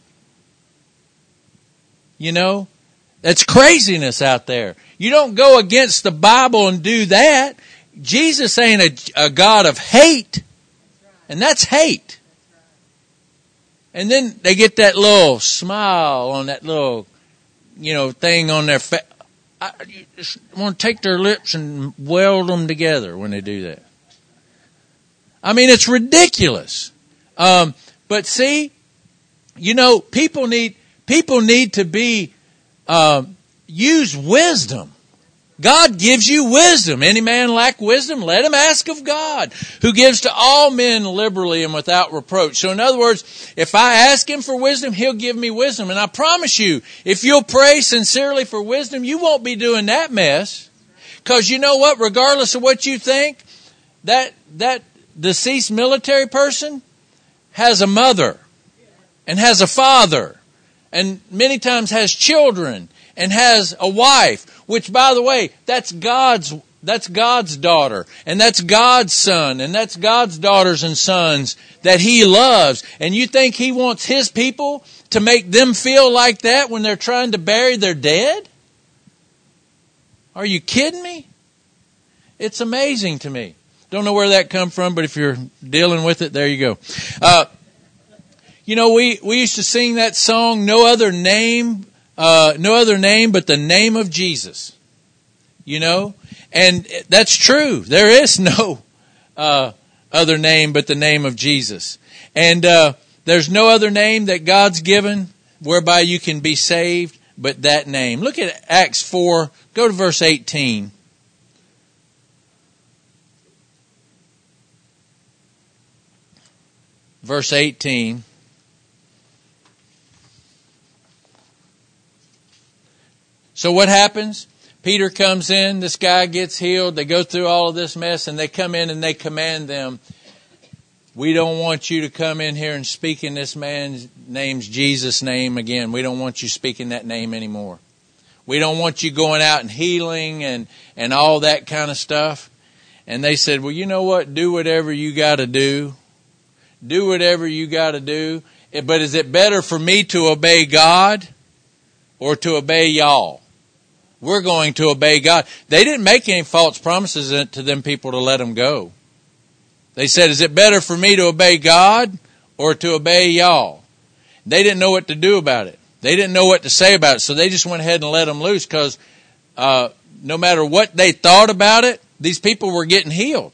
You know, that's craziness out there. You don't go against the Bible and do that. Jesus ain't a, a God of hate. And that's hate. And then they get that little smile on that little, you know, thing on their face. I just want to take their lips and weld them together when they do that. I mean, it's ridiculous. Um, but see, you know, people need... People need to be, uh, use wisdom. God gives you wisdom. Any man lack wisdom? Let him ask of God, who gives to all men liberally and without reproach. So in other words, if I ask him for wisdom, he'll give me wisdom. And I promise you, if you'll pray sincerely for wisdom, you won't be doing that mess. Because you know what? Regardless of what you think, that, that deceased military person has a mother and has a father. And many times has children and has a wife, which, by the way, that's God's, that's God's daughter and that's God's son and that's God's daughters and sons that he loves. And you think he wants his people to make them feel like that when they're trying to bury their dead? Are you kidding me? It's amazing to me. Don't know where that come from, but if you're dealing with it, there you go. Uh, You know, we, we used to sing that song, no other name, uh, no other name but the name of Jesus. You know, and that's true. There is no, uh, other name but the name of Jesus. And, uh, there's no other name that God's given whereby you can be saved but that name. Look at Acts four, go to verse eighteen. Verse eighteen. So what happens? Peter comes in, this guy gets healed, they go through all of this mess, and they come in and they command them, we don't want you to come in here and speak in this man's name's Jesus' name again. We don't want you speaking that name anymore. We don't want you going out and healing and, and all that kind of stuff. And they said, well, you know what? Do whatever you got to do. Do whatever you got to do. But is it better for me to obey God or to obey y'all? We're going to obey God. They didn't make any false promises to them people to let them go. They said, is it better for me to obey God or to obey y'all? They didn't know what to do about it. They didn't know what to say about it. So they just went ahead and let them loose because uh, no matter what they thought about it, these people were getting healed.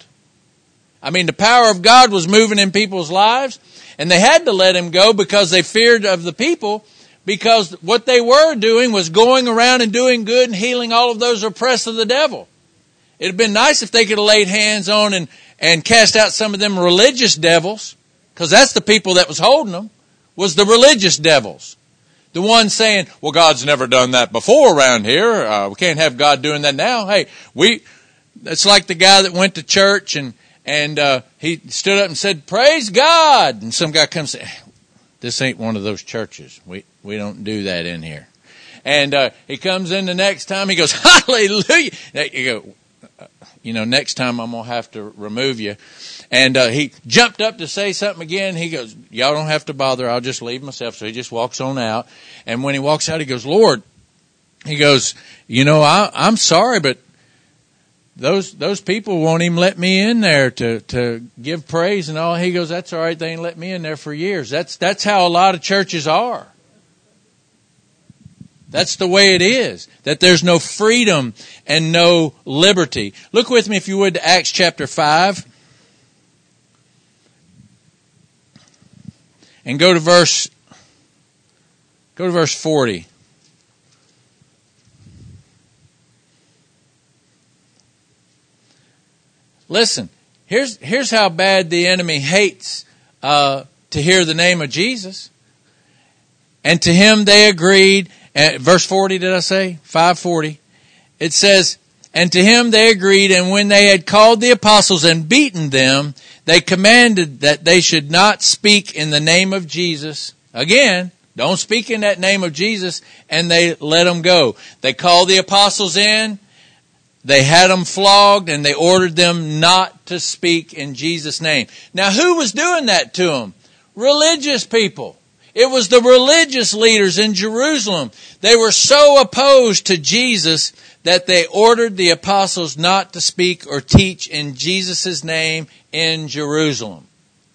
I mean, the power of God was moving in people's lives, and they had to let him go because they feared of the people. Because what they were doing was going around and doing good and healing all of those oppressed of the devil. It'd have been nice if they could have laid hands on and, and cast out some of them religious devils. Because that's the people that was holding them, was the religious devils. The ones saying, well, God's never done that before around here. Uh, we can't have God doing that now. Hey, we, it's like the guy that went to church and, and uh, he stood up and said, praise God. And some guy comes and says, this ain't one of those churches. We we don't do that in here. And uh, he comes in the next time. He goes, hallelujah. You go, you know, next time I'm going to have to remove you. And uh, he jumped up to say something again. He goes, y'all don't have to bother. I'll just leave myself. So he just walks on out. And when he walks out, he goes, Lord, he goes, you know, I, I'm sorry, but Those those people won't even let me in there to, to give praise and all. He goes, that's all right. They ain't let me in there for years. That's that's how a lot of churches are. That's the way it is. That there's no freedom and no liberty. Look with me, if you would, to Acts chapter five. And go to verse go to verse forty. listen, here's, here's how bad the enemy hates, uh, to hear the name of Jesus. And to him they agreed, uh, verse forty, did I say? five forty. It says, and to him they agreed, and when they had called the apostles and beaten them, they commanded that they should not speak in the name of Jesus. Again, don't speak in that name of Jesus, and they let them go. They called the apostles in, they had them flogged, and they ordered them not to speak in Jesus' name. Now, who was doing that to them? Religious people. It was the religious leaders in Jerusalem. They were so opposed to Jesus that they ordered the apostles not to speak or teach in Jesus' name in Jerusalem.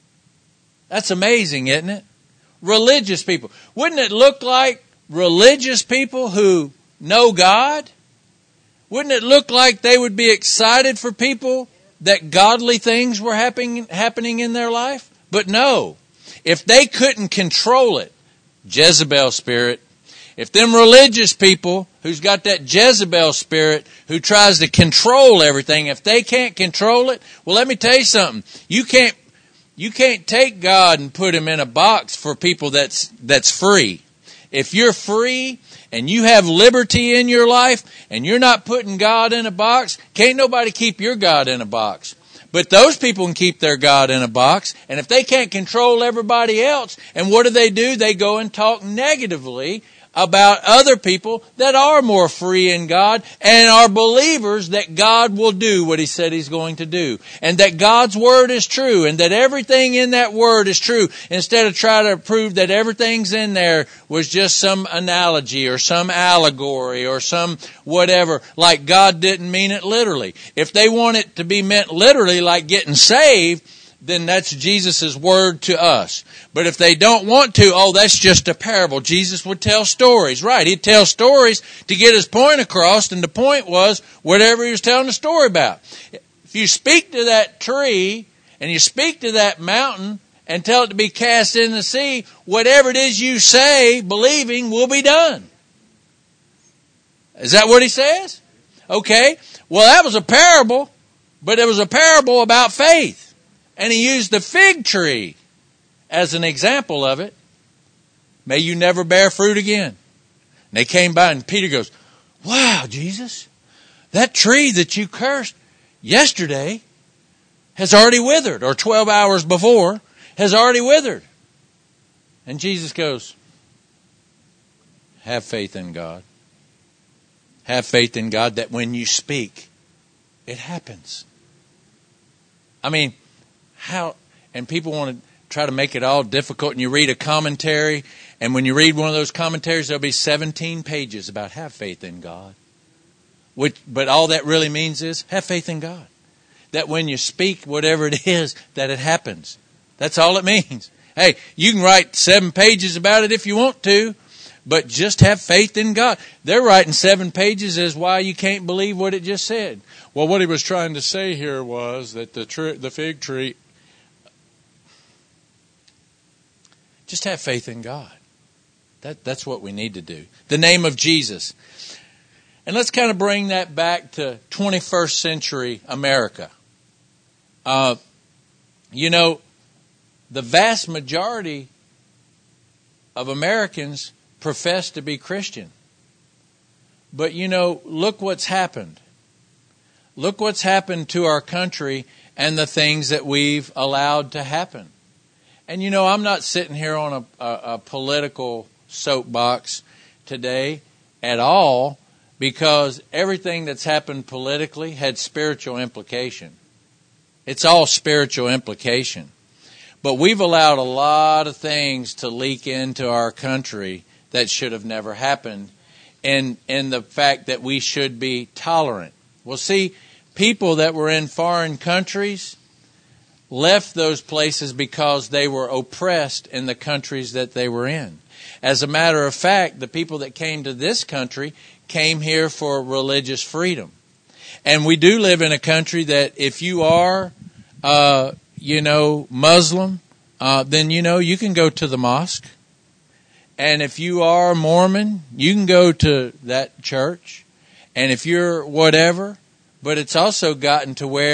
That's amazing, isn't it? Religious people. Wouldn't it look like religious people who know God? Wouldn't it look like they would be excited for people that godly things were happening, happening in their life? But no. If they couldn't control it, Jezebel spirit, if them religious people who's got that Jezebel spirit who tries to control everything, if they can't control it, well, let me tell you something. You can't, you can't take God and put him in a box for people that's, that's free. If you're free and you have liberty in your life and you're not putting God in a box, can't nobody keep your God in a box. But those people can keep their God in a box. And if they can't control everybody else, and what do they do? They go and talk negatively about other people that are more free in God and are believers that God will do what he said he's going to do. And that God's word is true and that everything in that word is true. Instead of trying to prove that everything's in there was just some analogy or some allegory or some whatever, like God didn't mean it literally. If they want it to be meant literally, like getting saved, then that's Jesus' word to us. But if they don't want to, oh, that's just a parable. Jesus would tell stories. Right, he'd tell stories to get his point across, and the point was whatever he was telling the story about. If you speak to that tree, and you speak to that mountain, and tell it to be cast in the sea, whatever it is you say, believing, will be done. Is that what he says? Okay, well, that was a parable, but it was a parable about faith. And he used the fig tree as an example of it. May you never bear fruit again. And they came by and Peter goes, wow, Jesus, that tree that you cursed yesterday has already withered, or twelve hours before has already withered. And Jesus goes, have faith in God. Have faith in God that when you speak, it happens. I mean, how, and people want to try to make it all difficult, and you read a commentary, and when you read one of those commentaries, there'll be seventeen pages about have faith in God. Which, but all that really means is have faith in God. That when you speak whatever it is, that it happens. That's all it means. Hey, you can write seven pages about it if you want to, but just have faith in God. They're writing seven pages as why you can't believe what it just said. Well, what he was trying to say here was that the tree, the fig tree, just have faith in God. That, that's what we need to do. The name of Jesus. And let's kind of bring that back to twenty-first century America. Uh, you know, the vast majority of Americans profess to be Christian. But, you know, look what's happened. Look what's happened to our country and the things that we've allowed to happen. And, you know, I'm not sitting here on a, a, a political soapbox today at all, because everything that's happened politically had spiritual implication. It's all spiritual implication. But we've allowed a lot of things to leak into our country that should have never happened, and, and the fact that we should be tolerant. Well, see, people that were in foreign countries left those places because they were oppressed in the countries that they were in. As a matter of fact, the people that came to this country came here for religious freedom. And we do live in a country that if you are, uh, you know, Muslim, uh, then, you know, you can go to the mosque. And if you are Mormon, you can go to that church. And if you're whatever, but it's also gotten to where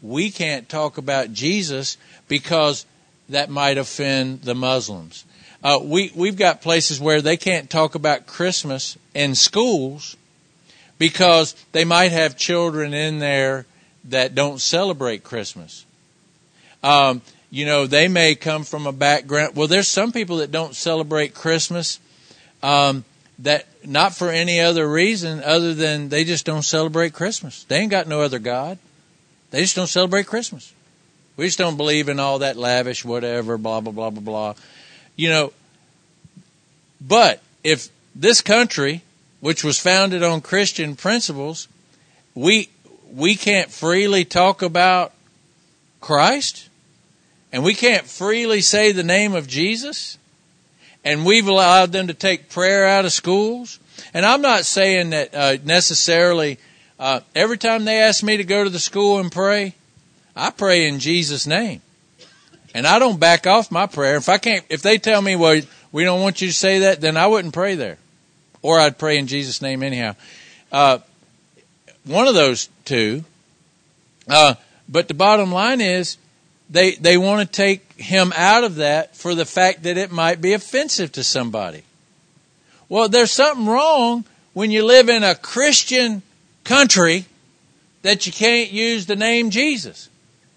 we can't talk about Jesus because that might offend the Muslims. Uh, we, we've got places where they can't talk about Christmas in schools because they might have children in there that don't celebrate Christmas. Um, you know, they may come from a background. Well, there's some people that don't celebrate Christmas um, that not for any other reason other than they just don't celebrate Christmas. They ain't got no other God. They just don't celebrate Christmas. We just don't believe in all that lavish whatever, blah, blah, blah, blah, blah. You know, but if this country, which was founded on Christian principles, we we can't freely talk about Christ, and we can't freely say the name of Jesus, and we've allowed them to take prayer out of schools. And I'm not saying that uh, necessarily uh, every time they ask me to go to the school and pray, I pray in Jesus' name. And I don't back off my prayer. If I can't, if they tell me, well, we don't want you to say that, then I wouldn't pray there. Or I'd pray in Jesus' name anyhow. Uh, one of those two. Uh, but the bottom line is they, they want to take him out of that for the fact that it might be offensive to somebody. Well, there's something wrong when you live in a Christian country that you can't use the name Jesus.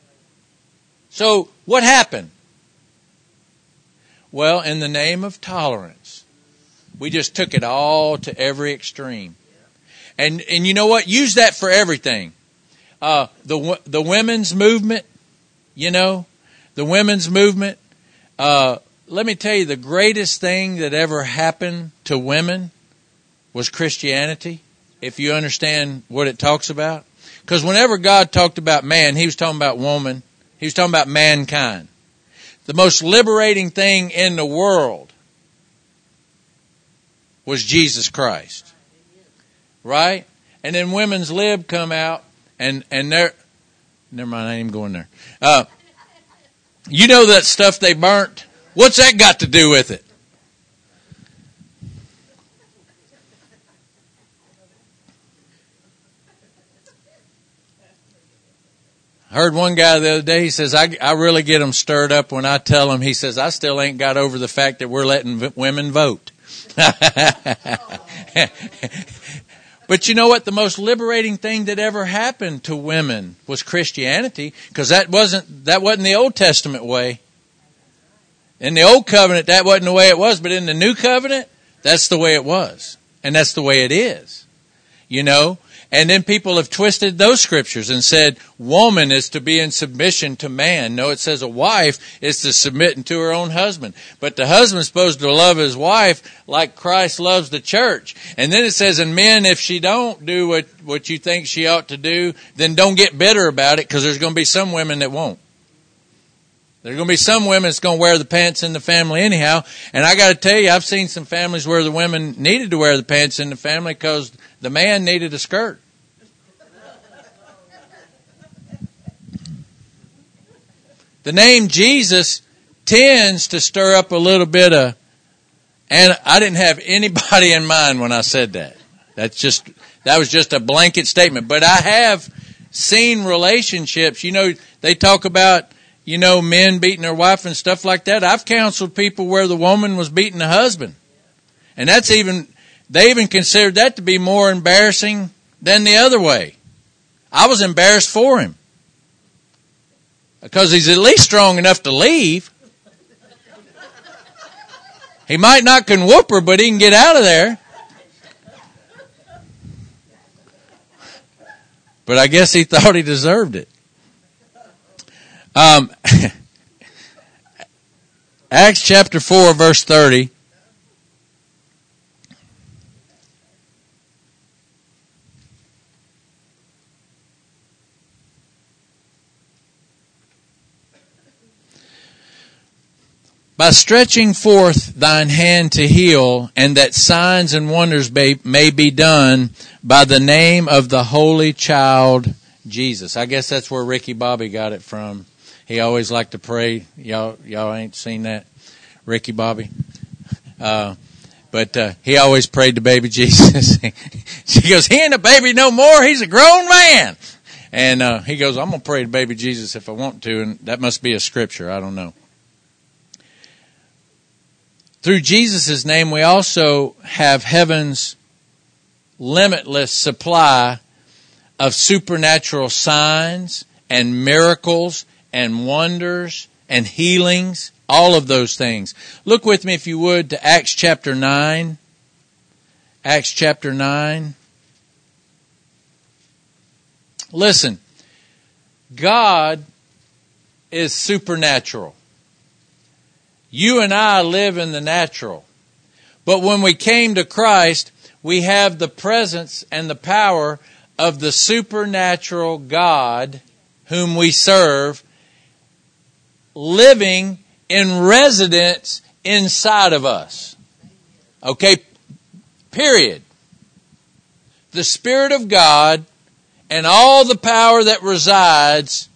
So what happened? Well, in the name of tolerance, we just took it all to every extreme. And and you know what? Use that for everything. Uh, the the women's movement, you know, the women's movement. Uh, let me tell you, the greatest thing that ever happened to women was Christianity, if you understand what it talks about. Because whenever God talked about man, he was talking about woman. He was talking about mankind. The most liberating thing in the world was Jesus Christ. Right? And then Women's Lib come out and, and they're, never mind, I ain't even going there. Uh, you know that stuff they burnt? What's that got to do with it? I heard one guy the other day, he says, I, I really get them stirred up when I tell them, he says, I still ain't got over the fact that we're letting v- women vote. But you know what? The most liberating thing that ever happened to women was Christianity, because that wasn't, that wasn't the Old Testament way. In the Old Covenant, that wasn't the way it was, but in the New Covenant, that's the way it was. And that's the way it is. You know? And then people have twisted those scriptures and said, woman is to be in submission to man. No, it says a wife is to submit to her own husband. But the husband's supposed to love his wife like Christ loves the church. And then it says, and men, if she don't do what, what you think she ought to do, then don't get bitter about it, because there's going to be some women that won't. There's going to be some women that's going to wear the pants in the family anyhow. And I got to tell you, I've seen some families where the women needed to wear the pants in the family because the man needed a skirt. The name Jesus tends to stir up a little bit of, and I didn't have anybody in mind when I said that. That's just, that was just a blanket statement. But I have seen relationships, you know, they talk about, you know, men beating their wife and stuff like that. I've counseled people where the woman was beating the husband. And that's even, they even considered that to be more embarrassing than the other way. I was embarrassed for him. Because he's at least strong enough to leave. He might not can whoop her, but he can get out of there. But I guess he thought he deserved it. Um, Acts chapter four, verse thirty. By stretching forth thine hand to heal, and that signs and wonders may, may be done by the name of the Holy Child Jesus. I guess that's where Ricky Bobby got it from. He always liked to pray. Y'all, y'all ain't seen that, Ricky Bobby. Uh, but uh, he always prayed to baby Jesus. She goes, he ain't a baby no more. He's a grown man. And uh, he goes, I'm going to pray to baby Jesus if I want to, and that must be a scripture. I don't know. Through Jesus' name, we also have heaven's limitless supply of supernatural signs and miracles and wonders and healings, all of those things. Look with me, if you would, to Acts chapter nine. Acts chapter nine. Listen, God is supernatural. You and I live in the natural. But when we came to Christ, we have the presence and the power of the supernatural God whom we serve living in residence inside of us. Okay? Period. The Spirit of God and all the power that resides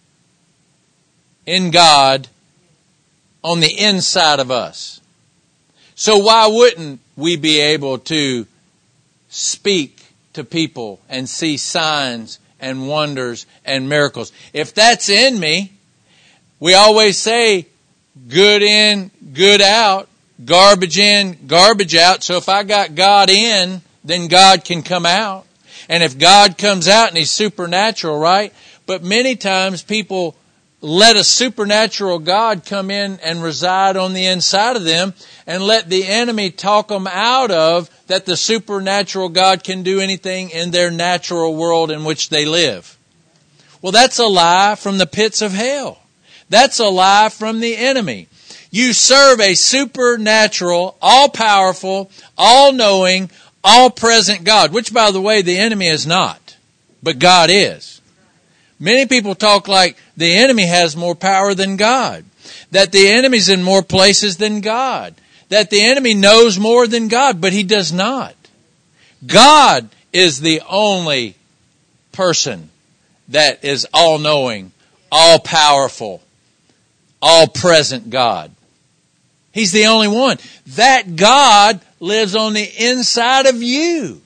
in God on the inside of us. So why wouldn't we be able to speak to people and see signs and wonders and miracles? If that's in me, we always say good in, good out, garbage in, garbage out. So if I got God in, then God can come out. And if God comes out and He's supernatural, right? But many times people let a supernatural God come in and reside on the inside of them and let the enemy talk them out of that the supernatural God can do anything in their natural world in which they live. Well, that's a lie from the pits of hell. That's a lie from the enemy. You serve a supernatural, all-powerful, all-knowing, all-present God, which, by the way, the enemy is not, but God is. Many people talk like the enemy has more power than God, that the enemy's in more places than God, that the enemy knows more than God, but he does not. God is the only person that is all-knowing, all-powerful, all-present God. He's the only one. That God lives on the inside of you.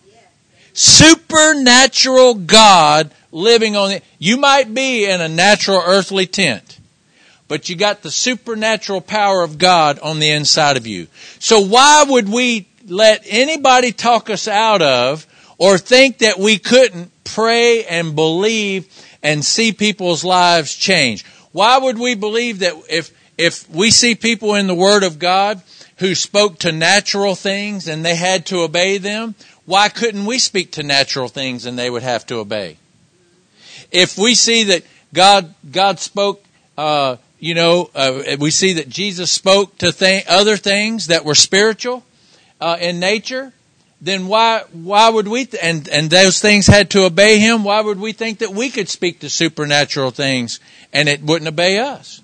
Supernatural God living on the... You might be in a natural earthly tent, but you got the supernatural power of God on the inside of you. So why would we let anybody talk us out of or think that we couldn't pray and believe and see people's lives change? Why would we believe that if if we see people in the Word of God who spoke to natural things and they had to obey them, why couldn't we speak to natural things and they would have to obey? If we see that God God spoke, uh, you know, uh, we see that Jesus spoke to th- other things that were spiritual uh, in nature, then why why would we th- and and those things had to obey Him? Why would we think that we could speak to supernatural things and it wouldn't obey us?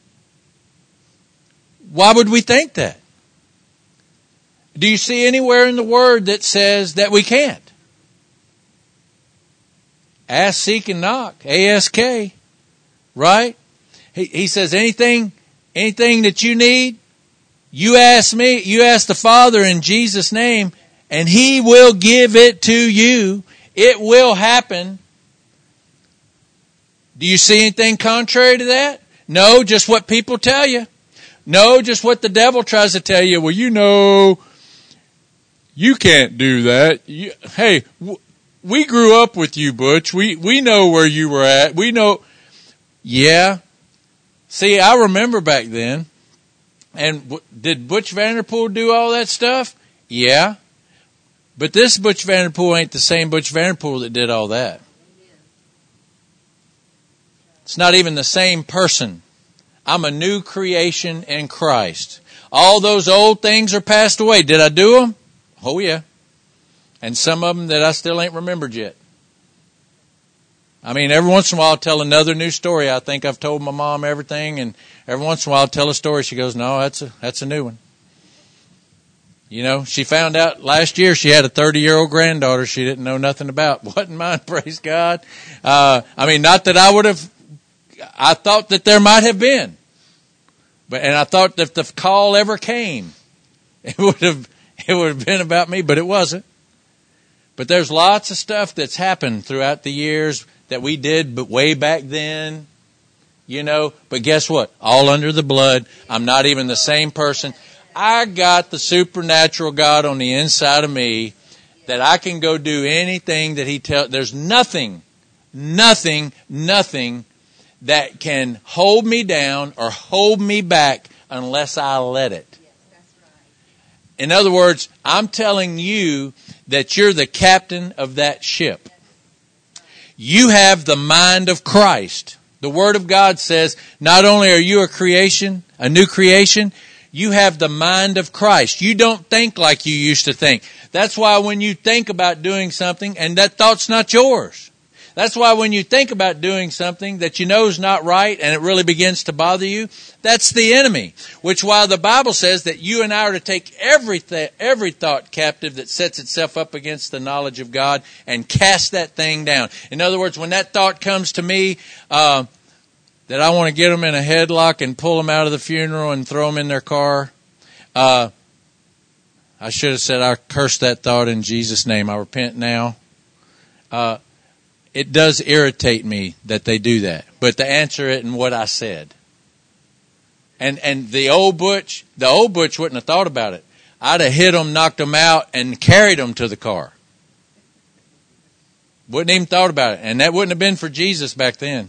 Why would we think that? Do you see anywhere in the Word that says that we can't? Ask, seek, and knock. A S K. Right? He, he says anything, anything that you need, you ask me, you ask the Father in Jesus' name, and He will give it to you. It will happen. Do you see anything contrary to that? No, just what people tell you. No, just what the devil tries to tell you. Well, you know, you can't do that. You, hey, w- we grew up with you, Butch. We we know where you were at. We know. Yeah. See, I remember back then. And w- did Butch Vanderpool do all that stuff? Yeah. But this Butch Vanderpool ain't the same Butch Vanderpool that did all that. It's not even the same person. I'm a new creation in Christ. All those old things are passed away. Did I do them? Oh, yeah. And some of them that I still ain't remembered yet. I mean, every once in a while I'll tell another new story. I think I've told my mom everything, and every once in a while I'll tell a story. She goes, no, that's a, that's a new one. You know, she found out last year she had a thirty-year-old granddaughter she didn't know nothing about. Wasn't mine, praise God. Uh, I mean, not that I would have, I thought that there might have been. But, and I thought that if the call ever came, it would have, it would have been about me, but it wasn't. But there's lots of stuff that's happened throughout the years that we did but way back then, you know, but guess what? All under the blood. I'm not even the same person. I got the supernatural God on the inside of me that I can go do anything that He tells. There's nothing, nothing, nothing that can hold me down or hold me back unless I let it. In other words, I'm telling you that you're the captain of that ship. You have the mind of Christ. The Word of God says, not only are you a creation, a new creation, you have the mind of Christ. You don't think like you used to think. That's why when you think about doing something, and that thought's not yours. That's why when you think about doing something that you know is not right and it really begins to bother you, that's the enemy. Which while the Bible says that you and I are to take every, th- every thought captive that sets itself up against the knowledge of God and cast that thing down. In other words, when that thought comes to me, uh, that I want to get them in a headlock and pull them out of the funeral and throw them in their car, uh, I should have said I curse that thought in Jesus' name. I repent now. Uh, It does irritate me that they do that. But the answer is in what I said. And and the old Butch, the old Butch wouldn't have thought about it. I'd have hit them, knocked them out, and carried them to the car. Wouldn't even thought about it. And that wouldn't have been for Jesus back then.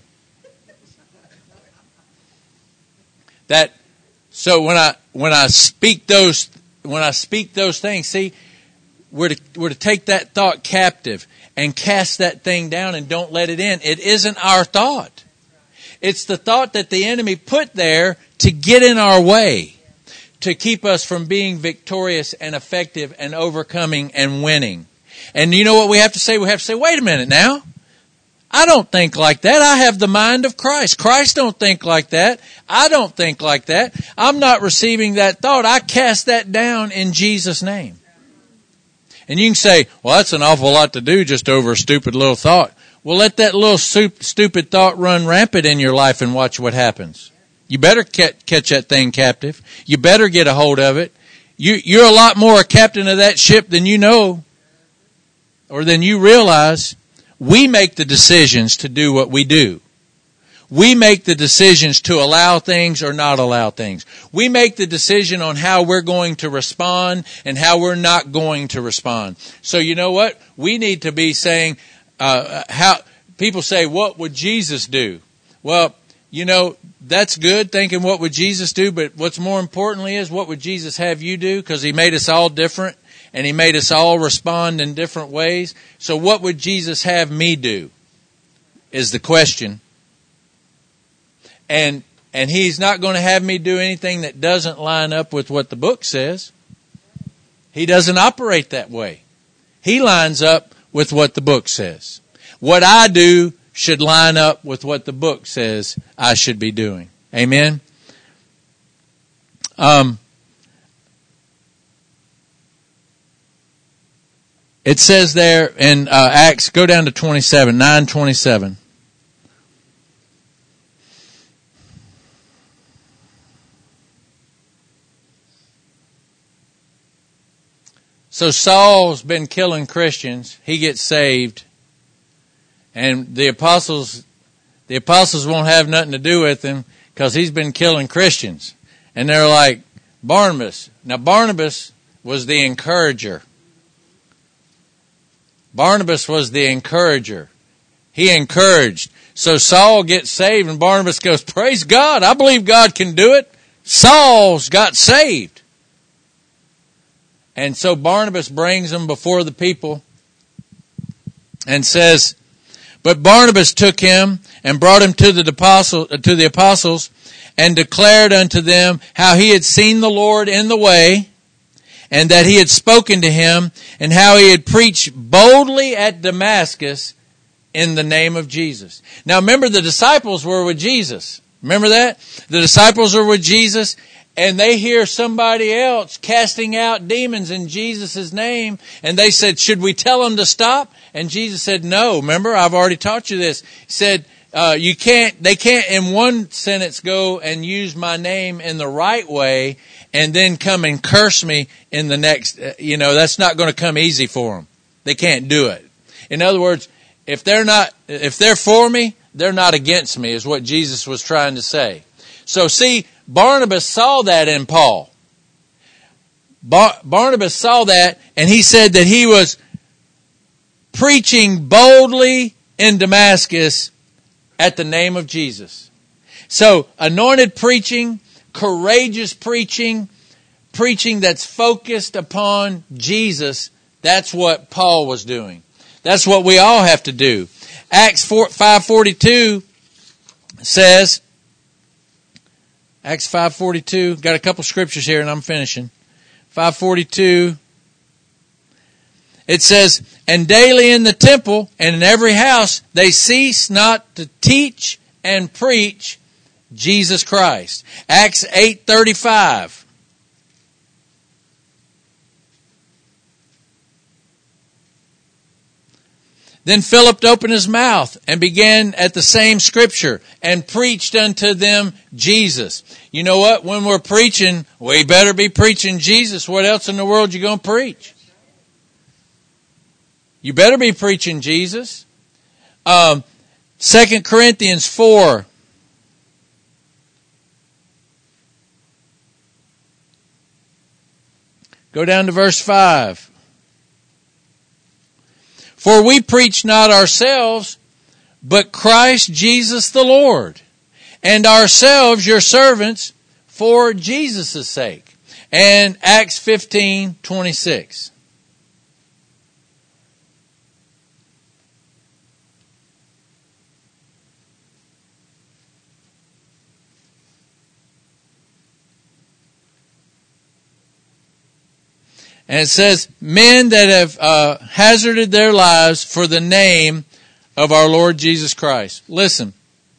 That so when I when I speak those when I speak those things, see, we're to we're to take that thought captive and cast that thing down and don't let it in. It isn't our thought. It's the thought that the enemy put there to get in our way, to keep us from being victorious and effective and overcoming and winning. And you know what we have to say? We have to say, wait a minute now. I don't think like that. I have the mind of Christ. Christ don't think like that. I don't think like that. I'm not receiving that thought. I cast that down in Jesus' name. And you can say, well, that's an awful lot to do just over a stupid little thought. Well, let that little stupid thought run rampant in your life and watch what happens. You better catch that thing captive. You better get a hold of it. You, you're a lot more a captain of that ship than you know or than you realize. We make the decisions to do what we do. We make the decisions to allow things or not allow things. We make the decision on how we're going to respond and how we're not going to respond. So you know what? We need to be saying, uh, how people say, what would Jesus do? Well, you know, that's good thinking what would Jesus do, but what's more importantly is what would Jesus have you do? Because He made us all different and He made us all respond in different ways. So what would Jesus have me do is the question. And and He's not going to have me do anything that doesn't line up with what the book says. He doesn't operate that way. He lines up with what the book says. What I do should line up with what the book says I should be doing. Amen? Um, it says there in uh, Acts, go down to twenty-seven, nine twenty-seven. So Saul's been killing Christians. He gets saved. And the apostles, the apostles won't have nothing to do with him because he's been killing Christians. And they're like, Barnabas. Now Barnabas was the encourager. Barnabas was the encourager. He encouraged. So Saul gets saved and Barnabas goes, praise God. I believe God can do it. Saul's got saved. And so Barnabas brings them before the people and says, but Barnabas took him and brought him to the apostle, to the apostles and declared unto them how he had seen the Lord in the way and that he had spoken to him and how he had preached boldly at Damascus in the name of Jesus. Now remember, the disciples were with Jesus. Remember that? The disciples are with Jesus. And they hear somebody else casting out demons in Jesus' name. And they said, should we tell them to stop? And Jesus said, no. Remember, I've already taught you this. He said, uh, you can't, they can't in one sentence go and use my name in the right way and then come and curse me in the next. Uh, you know, that's not going to come easy for them. They can't do it. In other words, if they're not, if they're for me, they're not against me, is what Jesus was trying to say. So see, Barnabas saw that in Paul. Bar- Barnabas saw that, and he said that he was preaching boldly in Damascus at the name of Jesus. So, anointed preaching, courageous preaching, preaching that's focused upon Jesus, that's what Paul was doing. That's what we all have to do. Acts five forty-two says, Acts five forty-two, got a couple scriptures here and I'm finishing. five forty-two, it says, and daily in the temple and in every house they cease not to teach and preach Jesus Christ. Acts eight thirty-five. Then Philip opened his mouth and began at the same scripture and preached unto them Jesus. You know what? When we're preaching, we better be preaching Jesus. What else in the world you going to preach? You better be preaching Jesus. Um, Second Corinthians four. Go down to verse five. For we preach not ourselves, but Christ Jesus the Lord, and ourselves your servants for Jesus' sake. And Acts fifteen twenty-six. And it says, men that have uh, hazarded their lives for the name of our Lord Jesus Christ. Listen,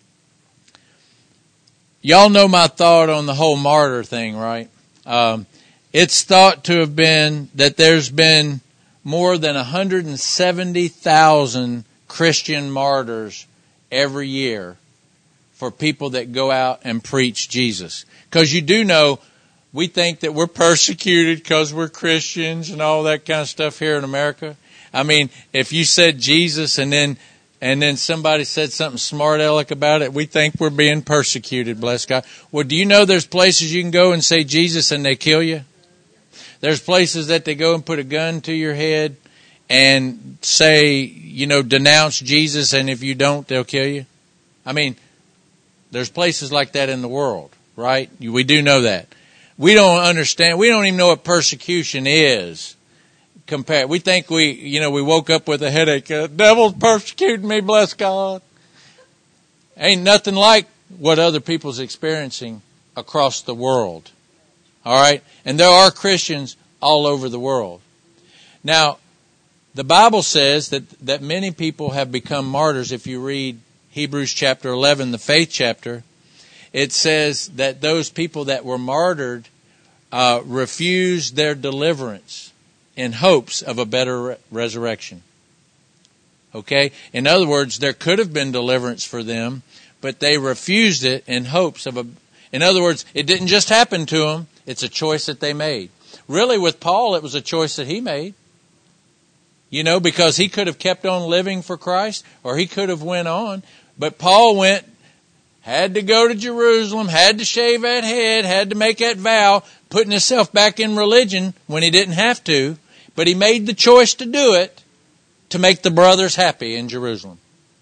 y'all know my thought on the whole martyr thing, right? Um, it's thought to have been that there's been more than one hundred seventy thousand Christian martyrs every year for people that go out and preach Jesus. Because you do know, we think that we're persecuted because we're Christians and all that kind of stuff here in America. I mean, if you said Jesus and then and then somebody said something smart aleck about it, we think we're being persecuted, bless God. Well, do you know there's places you can go and say Jesus and they kill you? There's places that they go and put a gun to your head and say, you know, denounce Jesus, and if you don't, they'll kill you. I mean, there's places like that in the world, right? We do know that. We don't understand. We don't even know what persecution is. Compared, we think we, you know, we woke up with a headache. The devil's persecuting me, bless God. Ain't nothing like what other people's experiencing across the world. All right? And there are Christians all over the world. Now, the Bible says that, that many people have become martyrs. If you read Hebrews chapter eleven, the faith chapter, it says that those people that were martyred uh, refused their deliverance in hopes of a better re- resurrection. Okay? In other words, there could have been deliverance for them, but they refused it in hopes of a... In other words, it didn't just happen to them. It's a choice that they made. Really, with Paul, it was a choice that he made. You know, because he could have kept on living for Christ, or he could have went on. But Paul went... Had to go to Jerusalem, had to shave that head, had to make that vow, putting himself back in religion when he didn't have to. But he made the choice to do it to make the brothers happy in Jerusalem.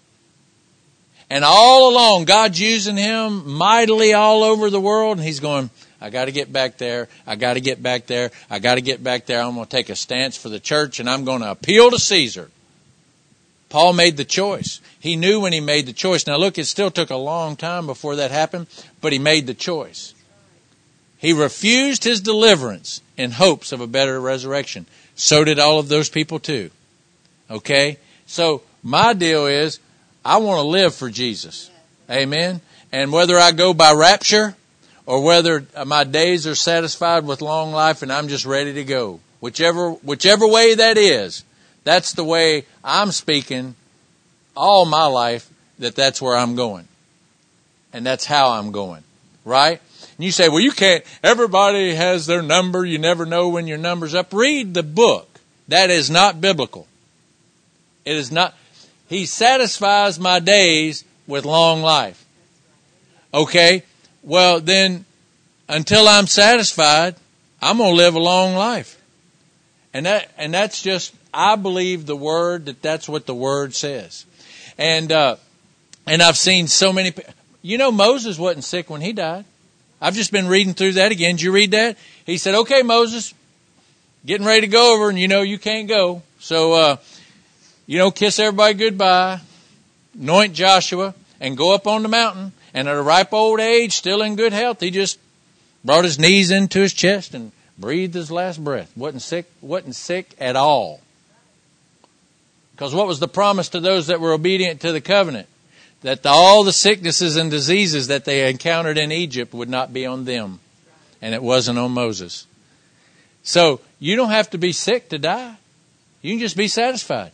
And all along, God's using him mightily all over the world. And he's going, I got to get back there. I got to get back there. I got to get back there. I'm going to take a stance for the church and I'm going to appeal to Caesar. Paul made the choice. He knew when he made the choice. Now look, it still took a long time before that happened, but he made the choice. He refused his deliverance in hopes of a better resurrection. So did all of those people too. Okay? So my deal is, I want to live for Jesus. Amen? And whether I go by rapture or whether my days are satisfied with long life and I'm just ready to go, whichever whichever way that is, that's the way I'm speaking all my life, that that's where I'm going. And that's how I'm going. Right? And you say, well, you can't, everybody has their number. You never know when your number's up. Read the book. That is not biblical. It is not. He satisfies my days with long life. Okay, well then, until I'm satisfied, I'm going to live a long life. And that, and that's just, I believe the Word, that that's what the Word says. And, uh, and I've seen so many, you know, Moses wasn't sick when he died. I've just been reading through that again. Did you read that? He said, okay, Moses, getting ready to go over, and you know you can't go. So, uh, you know, kiss everybody goodbye, anoint Joshua, and go up on the mountain. And at a ripe old age, still in good health, he just brought his knees into his chest and breathed his last breath. Wasn't sick, wasn't sick at all. Because what was the promise to those that were obedient to the covenant? That the, all the sicknesses and diseases that they encountered in Egypt would not be on them. And it wasn't on Moses. So you don't have to be sick to die. You can just be satisfied.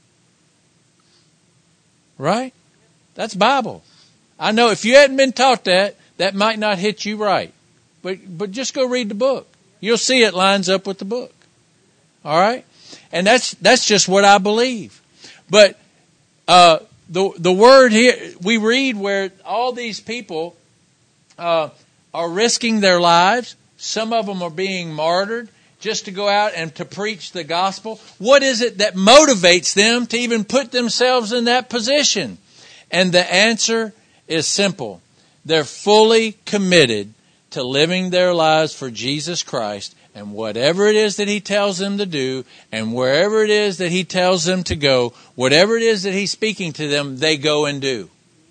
Right? That's Bible. I know if you hadn't been taught that, that might not hit you right. But but just go read the book. You'll see it lines up with the book. All right? And that's that's just what I believe. But uh The the word here, we read where all these people uh, are risking their lives. Some of them are being martyred just to go out and to preach the gospel. What is it that motivates them to even put themselves in that position? And the answer is simple. They're fully committed to living their lives for Jesus Christ. And whatever it is that He tells them to do, and wherever it is that He tells them to go, whatever it is that He's speaking to them, they go and do.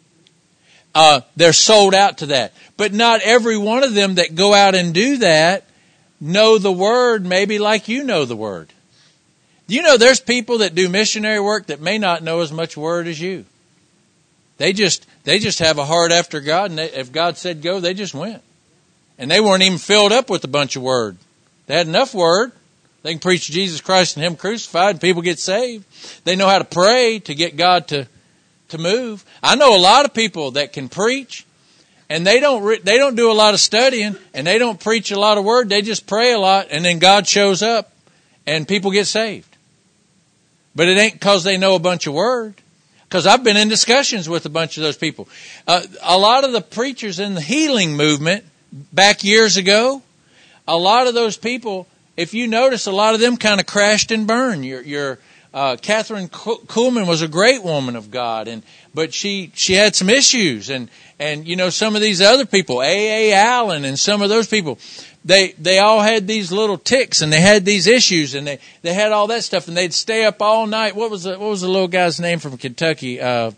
Uh, they're sold out to that. But not every one of them that go out and do that know the Word maybe like you know the Word. You know, there's people that do missionary work that may not know as much Word as you. They just they just have a heart after God, and they, if God said go, they just went. And they weren't even filled up with a bunch of Word. They had enough Word. They can preach Jesus Christ and Him crucified, and people get saved. They know how to pray to get God to, to move. I know a lot of people that can preach, and they don't re- they don't do a lot of studying, and they don't preach a lot of Word. They just pray a lot, and then God shows up, and people get saved. But it ain't because they know a bunch of Word. Because I've been in discussions with a bunch of those people. Uh, a lot of the preachers in the healing movement back years ago, a lot of those people, if you notice, a lot of them kind of crashed and burned. Your, your uh, Catherine Kuhlman was a great woman of God, and but she she had some issues, and and you know some of these other people, A A Allen, and some of those people, they they all had these little ticks, and they had these issues, and they, they had all that stuff, and they'd stay up all night. What was the, what was the little guy's name from Kentucky? Uh,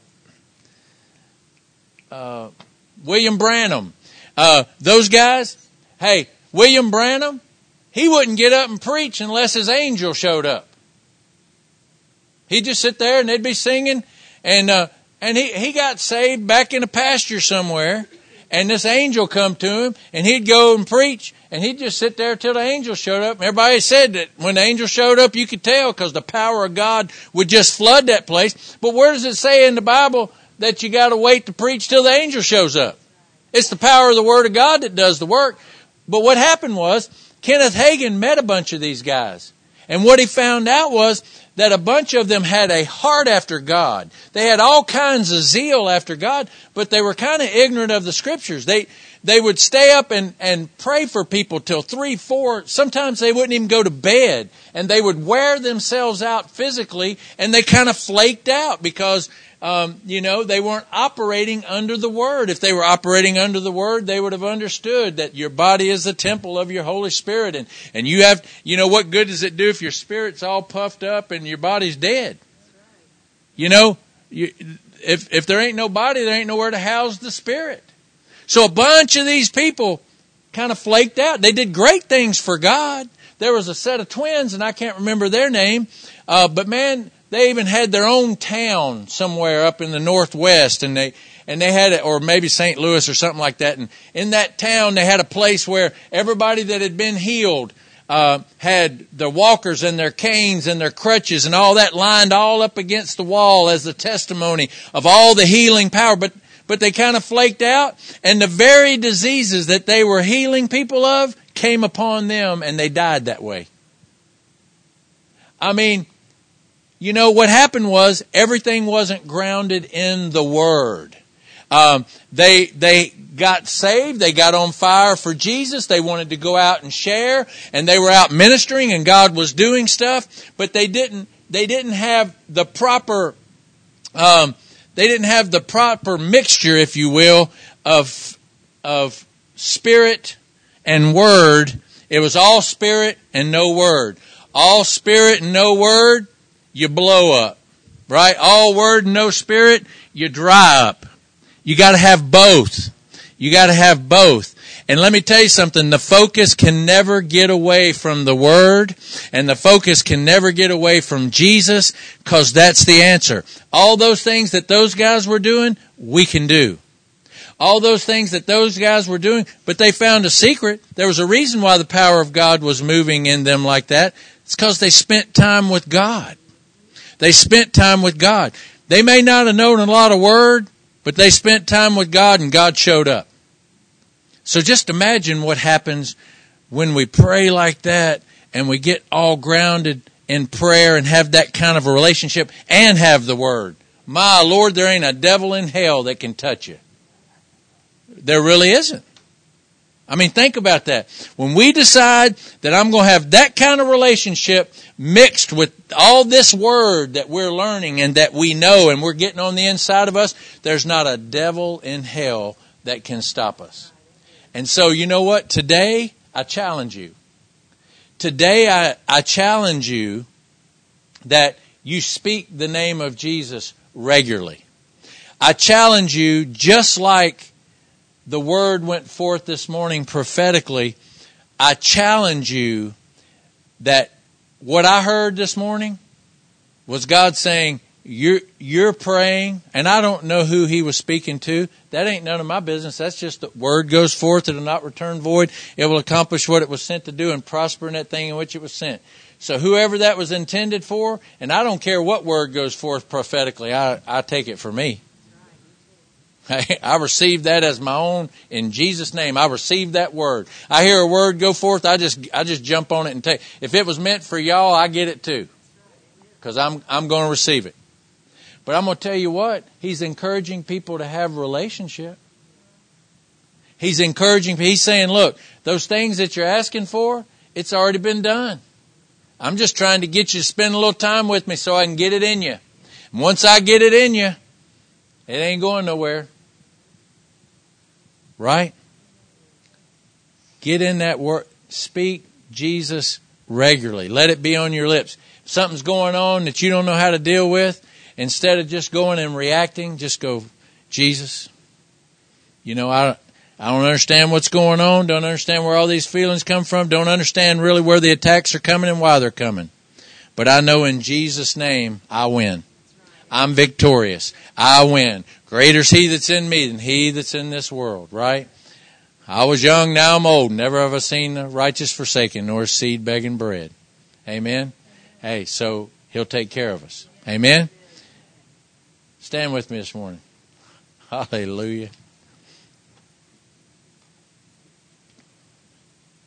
uh, William Branham. Uh, those guys. Hey. William Branham, he wouldn't get up and preach unless his angel showed up. He'd just sit there and they'd be singing, and uh, and he, he got saved back in a pasture somewhere, and this angel come to him, and he'd go and preach, and he'd just sit there till the angel showed up. And everybody said that when the angel showed up, you could tell because the power of God would just flood that place. But where does it say in the Bible that you got to wait to preach till the angel shows up? It's the power of the Word of God that does the work. But what happened was, Kenneth Hagin met a bunch of these guys. And what he found out was that a bunch of them had a heart after God. They had all kinds of zeal after God, but they were kind of ignorant of the Scriptures. They they would stay up and, and pray for people till three, four. Sometimes they wouldn't even go to bed. And they would wear themselves out physically, and they kind of flaked out because Um, you know, they weren't operating under the Word. If they were operating under the Word, they would have understood that your body is the temple of your Holy Spirit. And, and you have, you know, what good does it do if your spirit's all puffed up and your body's dead? You know, you, if, if there ain't no body, there ain't nowhere to house the Spirit. So a bunch of these people kind of flaked out. They did great things for God. There was a set of twins, and I can't remember their name, uh, but man, they even had their own town somewhere up in the Northwest, and they and they had it, or maybe Saint Louis or something like that. And in that town, they had a place where everybody that had been healed uh, had their walkers and their canes and their crutches and all that lined all up against the wall as the testimony of all the healing power. But but they kind of flaked out, and the very diseases that they were healing people of came upon them, and they died that way. I mean, you know, what happened was everything wasn't grounded in the Word. Um, they, they got saved. They got on fire for Jesus. They wanted to go out and share, and they were out ministering, and God was doing stuff, but they didn't, they didn't have the proper, um, they didn't have the proper mixture, if you will, of, of spirit and word. It was all spirit and no word. All spirit and no word, you blow up. Right? All word and no spirit, you dry up. You got to have both. You got to have both. And let me tell you something, the focus can never get away from the Word, and the focus can never get away from Jesus, because that's the answer. All those things that those guys were doing, we can do. All those things that those guys were doing, but they found a secret. There was a reason why the power of God was moving in them like that. It's because they spent time with God. They spent time with God. They may not have known a lot of Word, but they spent time with God, and God showed up. So just imagine what happens when we pray like that and we get all grounded in prayer and have that kind of a relationship and have the Word. My Lord, there ain't a devil in hell that can touch you. There really isn't. I mean, think about that. When we decide that I'm going to have that kind of relationship mixed with all this Word that we're learning and that we know and we're getting on the inside of us, there's not a devil in hell that can stop us. And so, you know what? Today, I challenge you. Today, I, I challenge you that you speak the name of Jesus regularly. I challenge you, just like the Word went forth this morning prophetically, I challenge you that what I heard this morning was God saying, You're, you're praying, and I don't know who He was speaking to. That ain't none of my business. That's just the Word goes forth. It will not return void. It will accomplish what it was sent to do and prosper in that thing in which it was sent. So whoever that was intended for, and I don't care what word goes forth prophetically, I, I take it for me. I, I receive that as my own in Jesus' name. I receive that word. I hear a word go forth, I just I just jump on it and take. If it was meant for y'all, I get it too, because I'm I'm going to receive it. But I'm going to tell you what, He's encouraging people to have a relationship. He's encouraging, He's saying, look, those things that you're asking for, it's already been done. I'm just trying to get you to spend a little time with me so I can get it in you. And once I get it in you, it ain't going nowhere. Right? Get in that word. Speak Jesus regularly. Let it be on your lips. If something's going on that you don't know how to deal with, instead of just going and reacting, just go, Jesus, you know, I, I don't understand what's going on. Don't understand where all these feelings come from. Don't understand really where the attacks are coming and why they're coming. But I know in Jesus' name, I win. I'm victorious. I win. Greater is He that's in me than he that's in this world, right? I was young, now I'm old. Never have I seen the righteous forsaken, nor his seed begging bread. Amen? Hey, so He'll take care of us. Amen? Stand with me this morning. Hallelujah.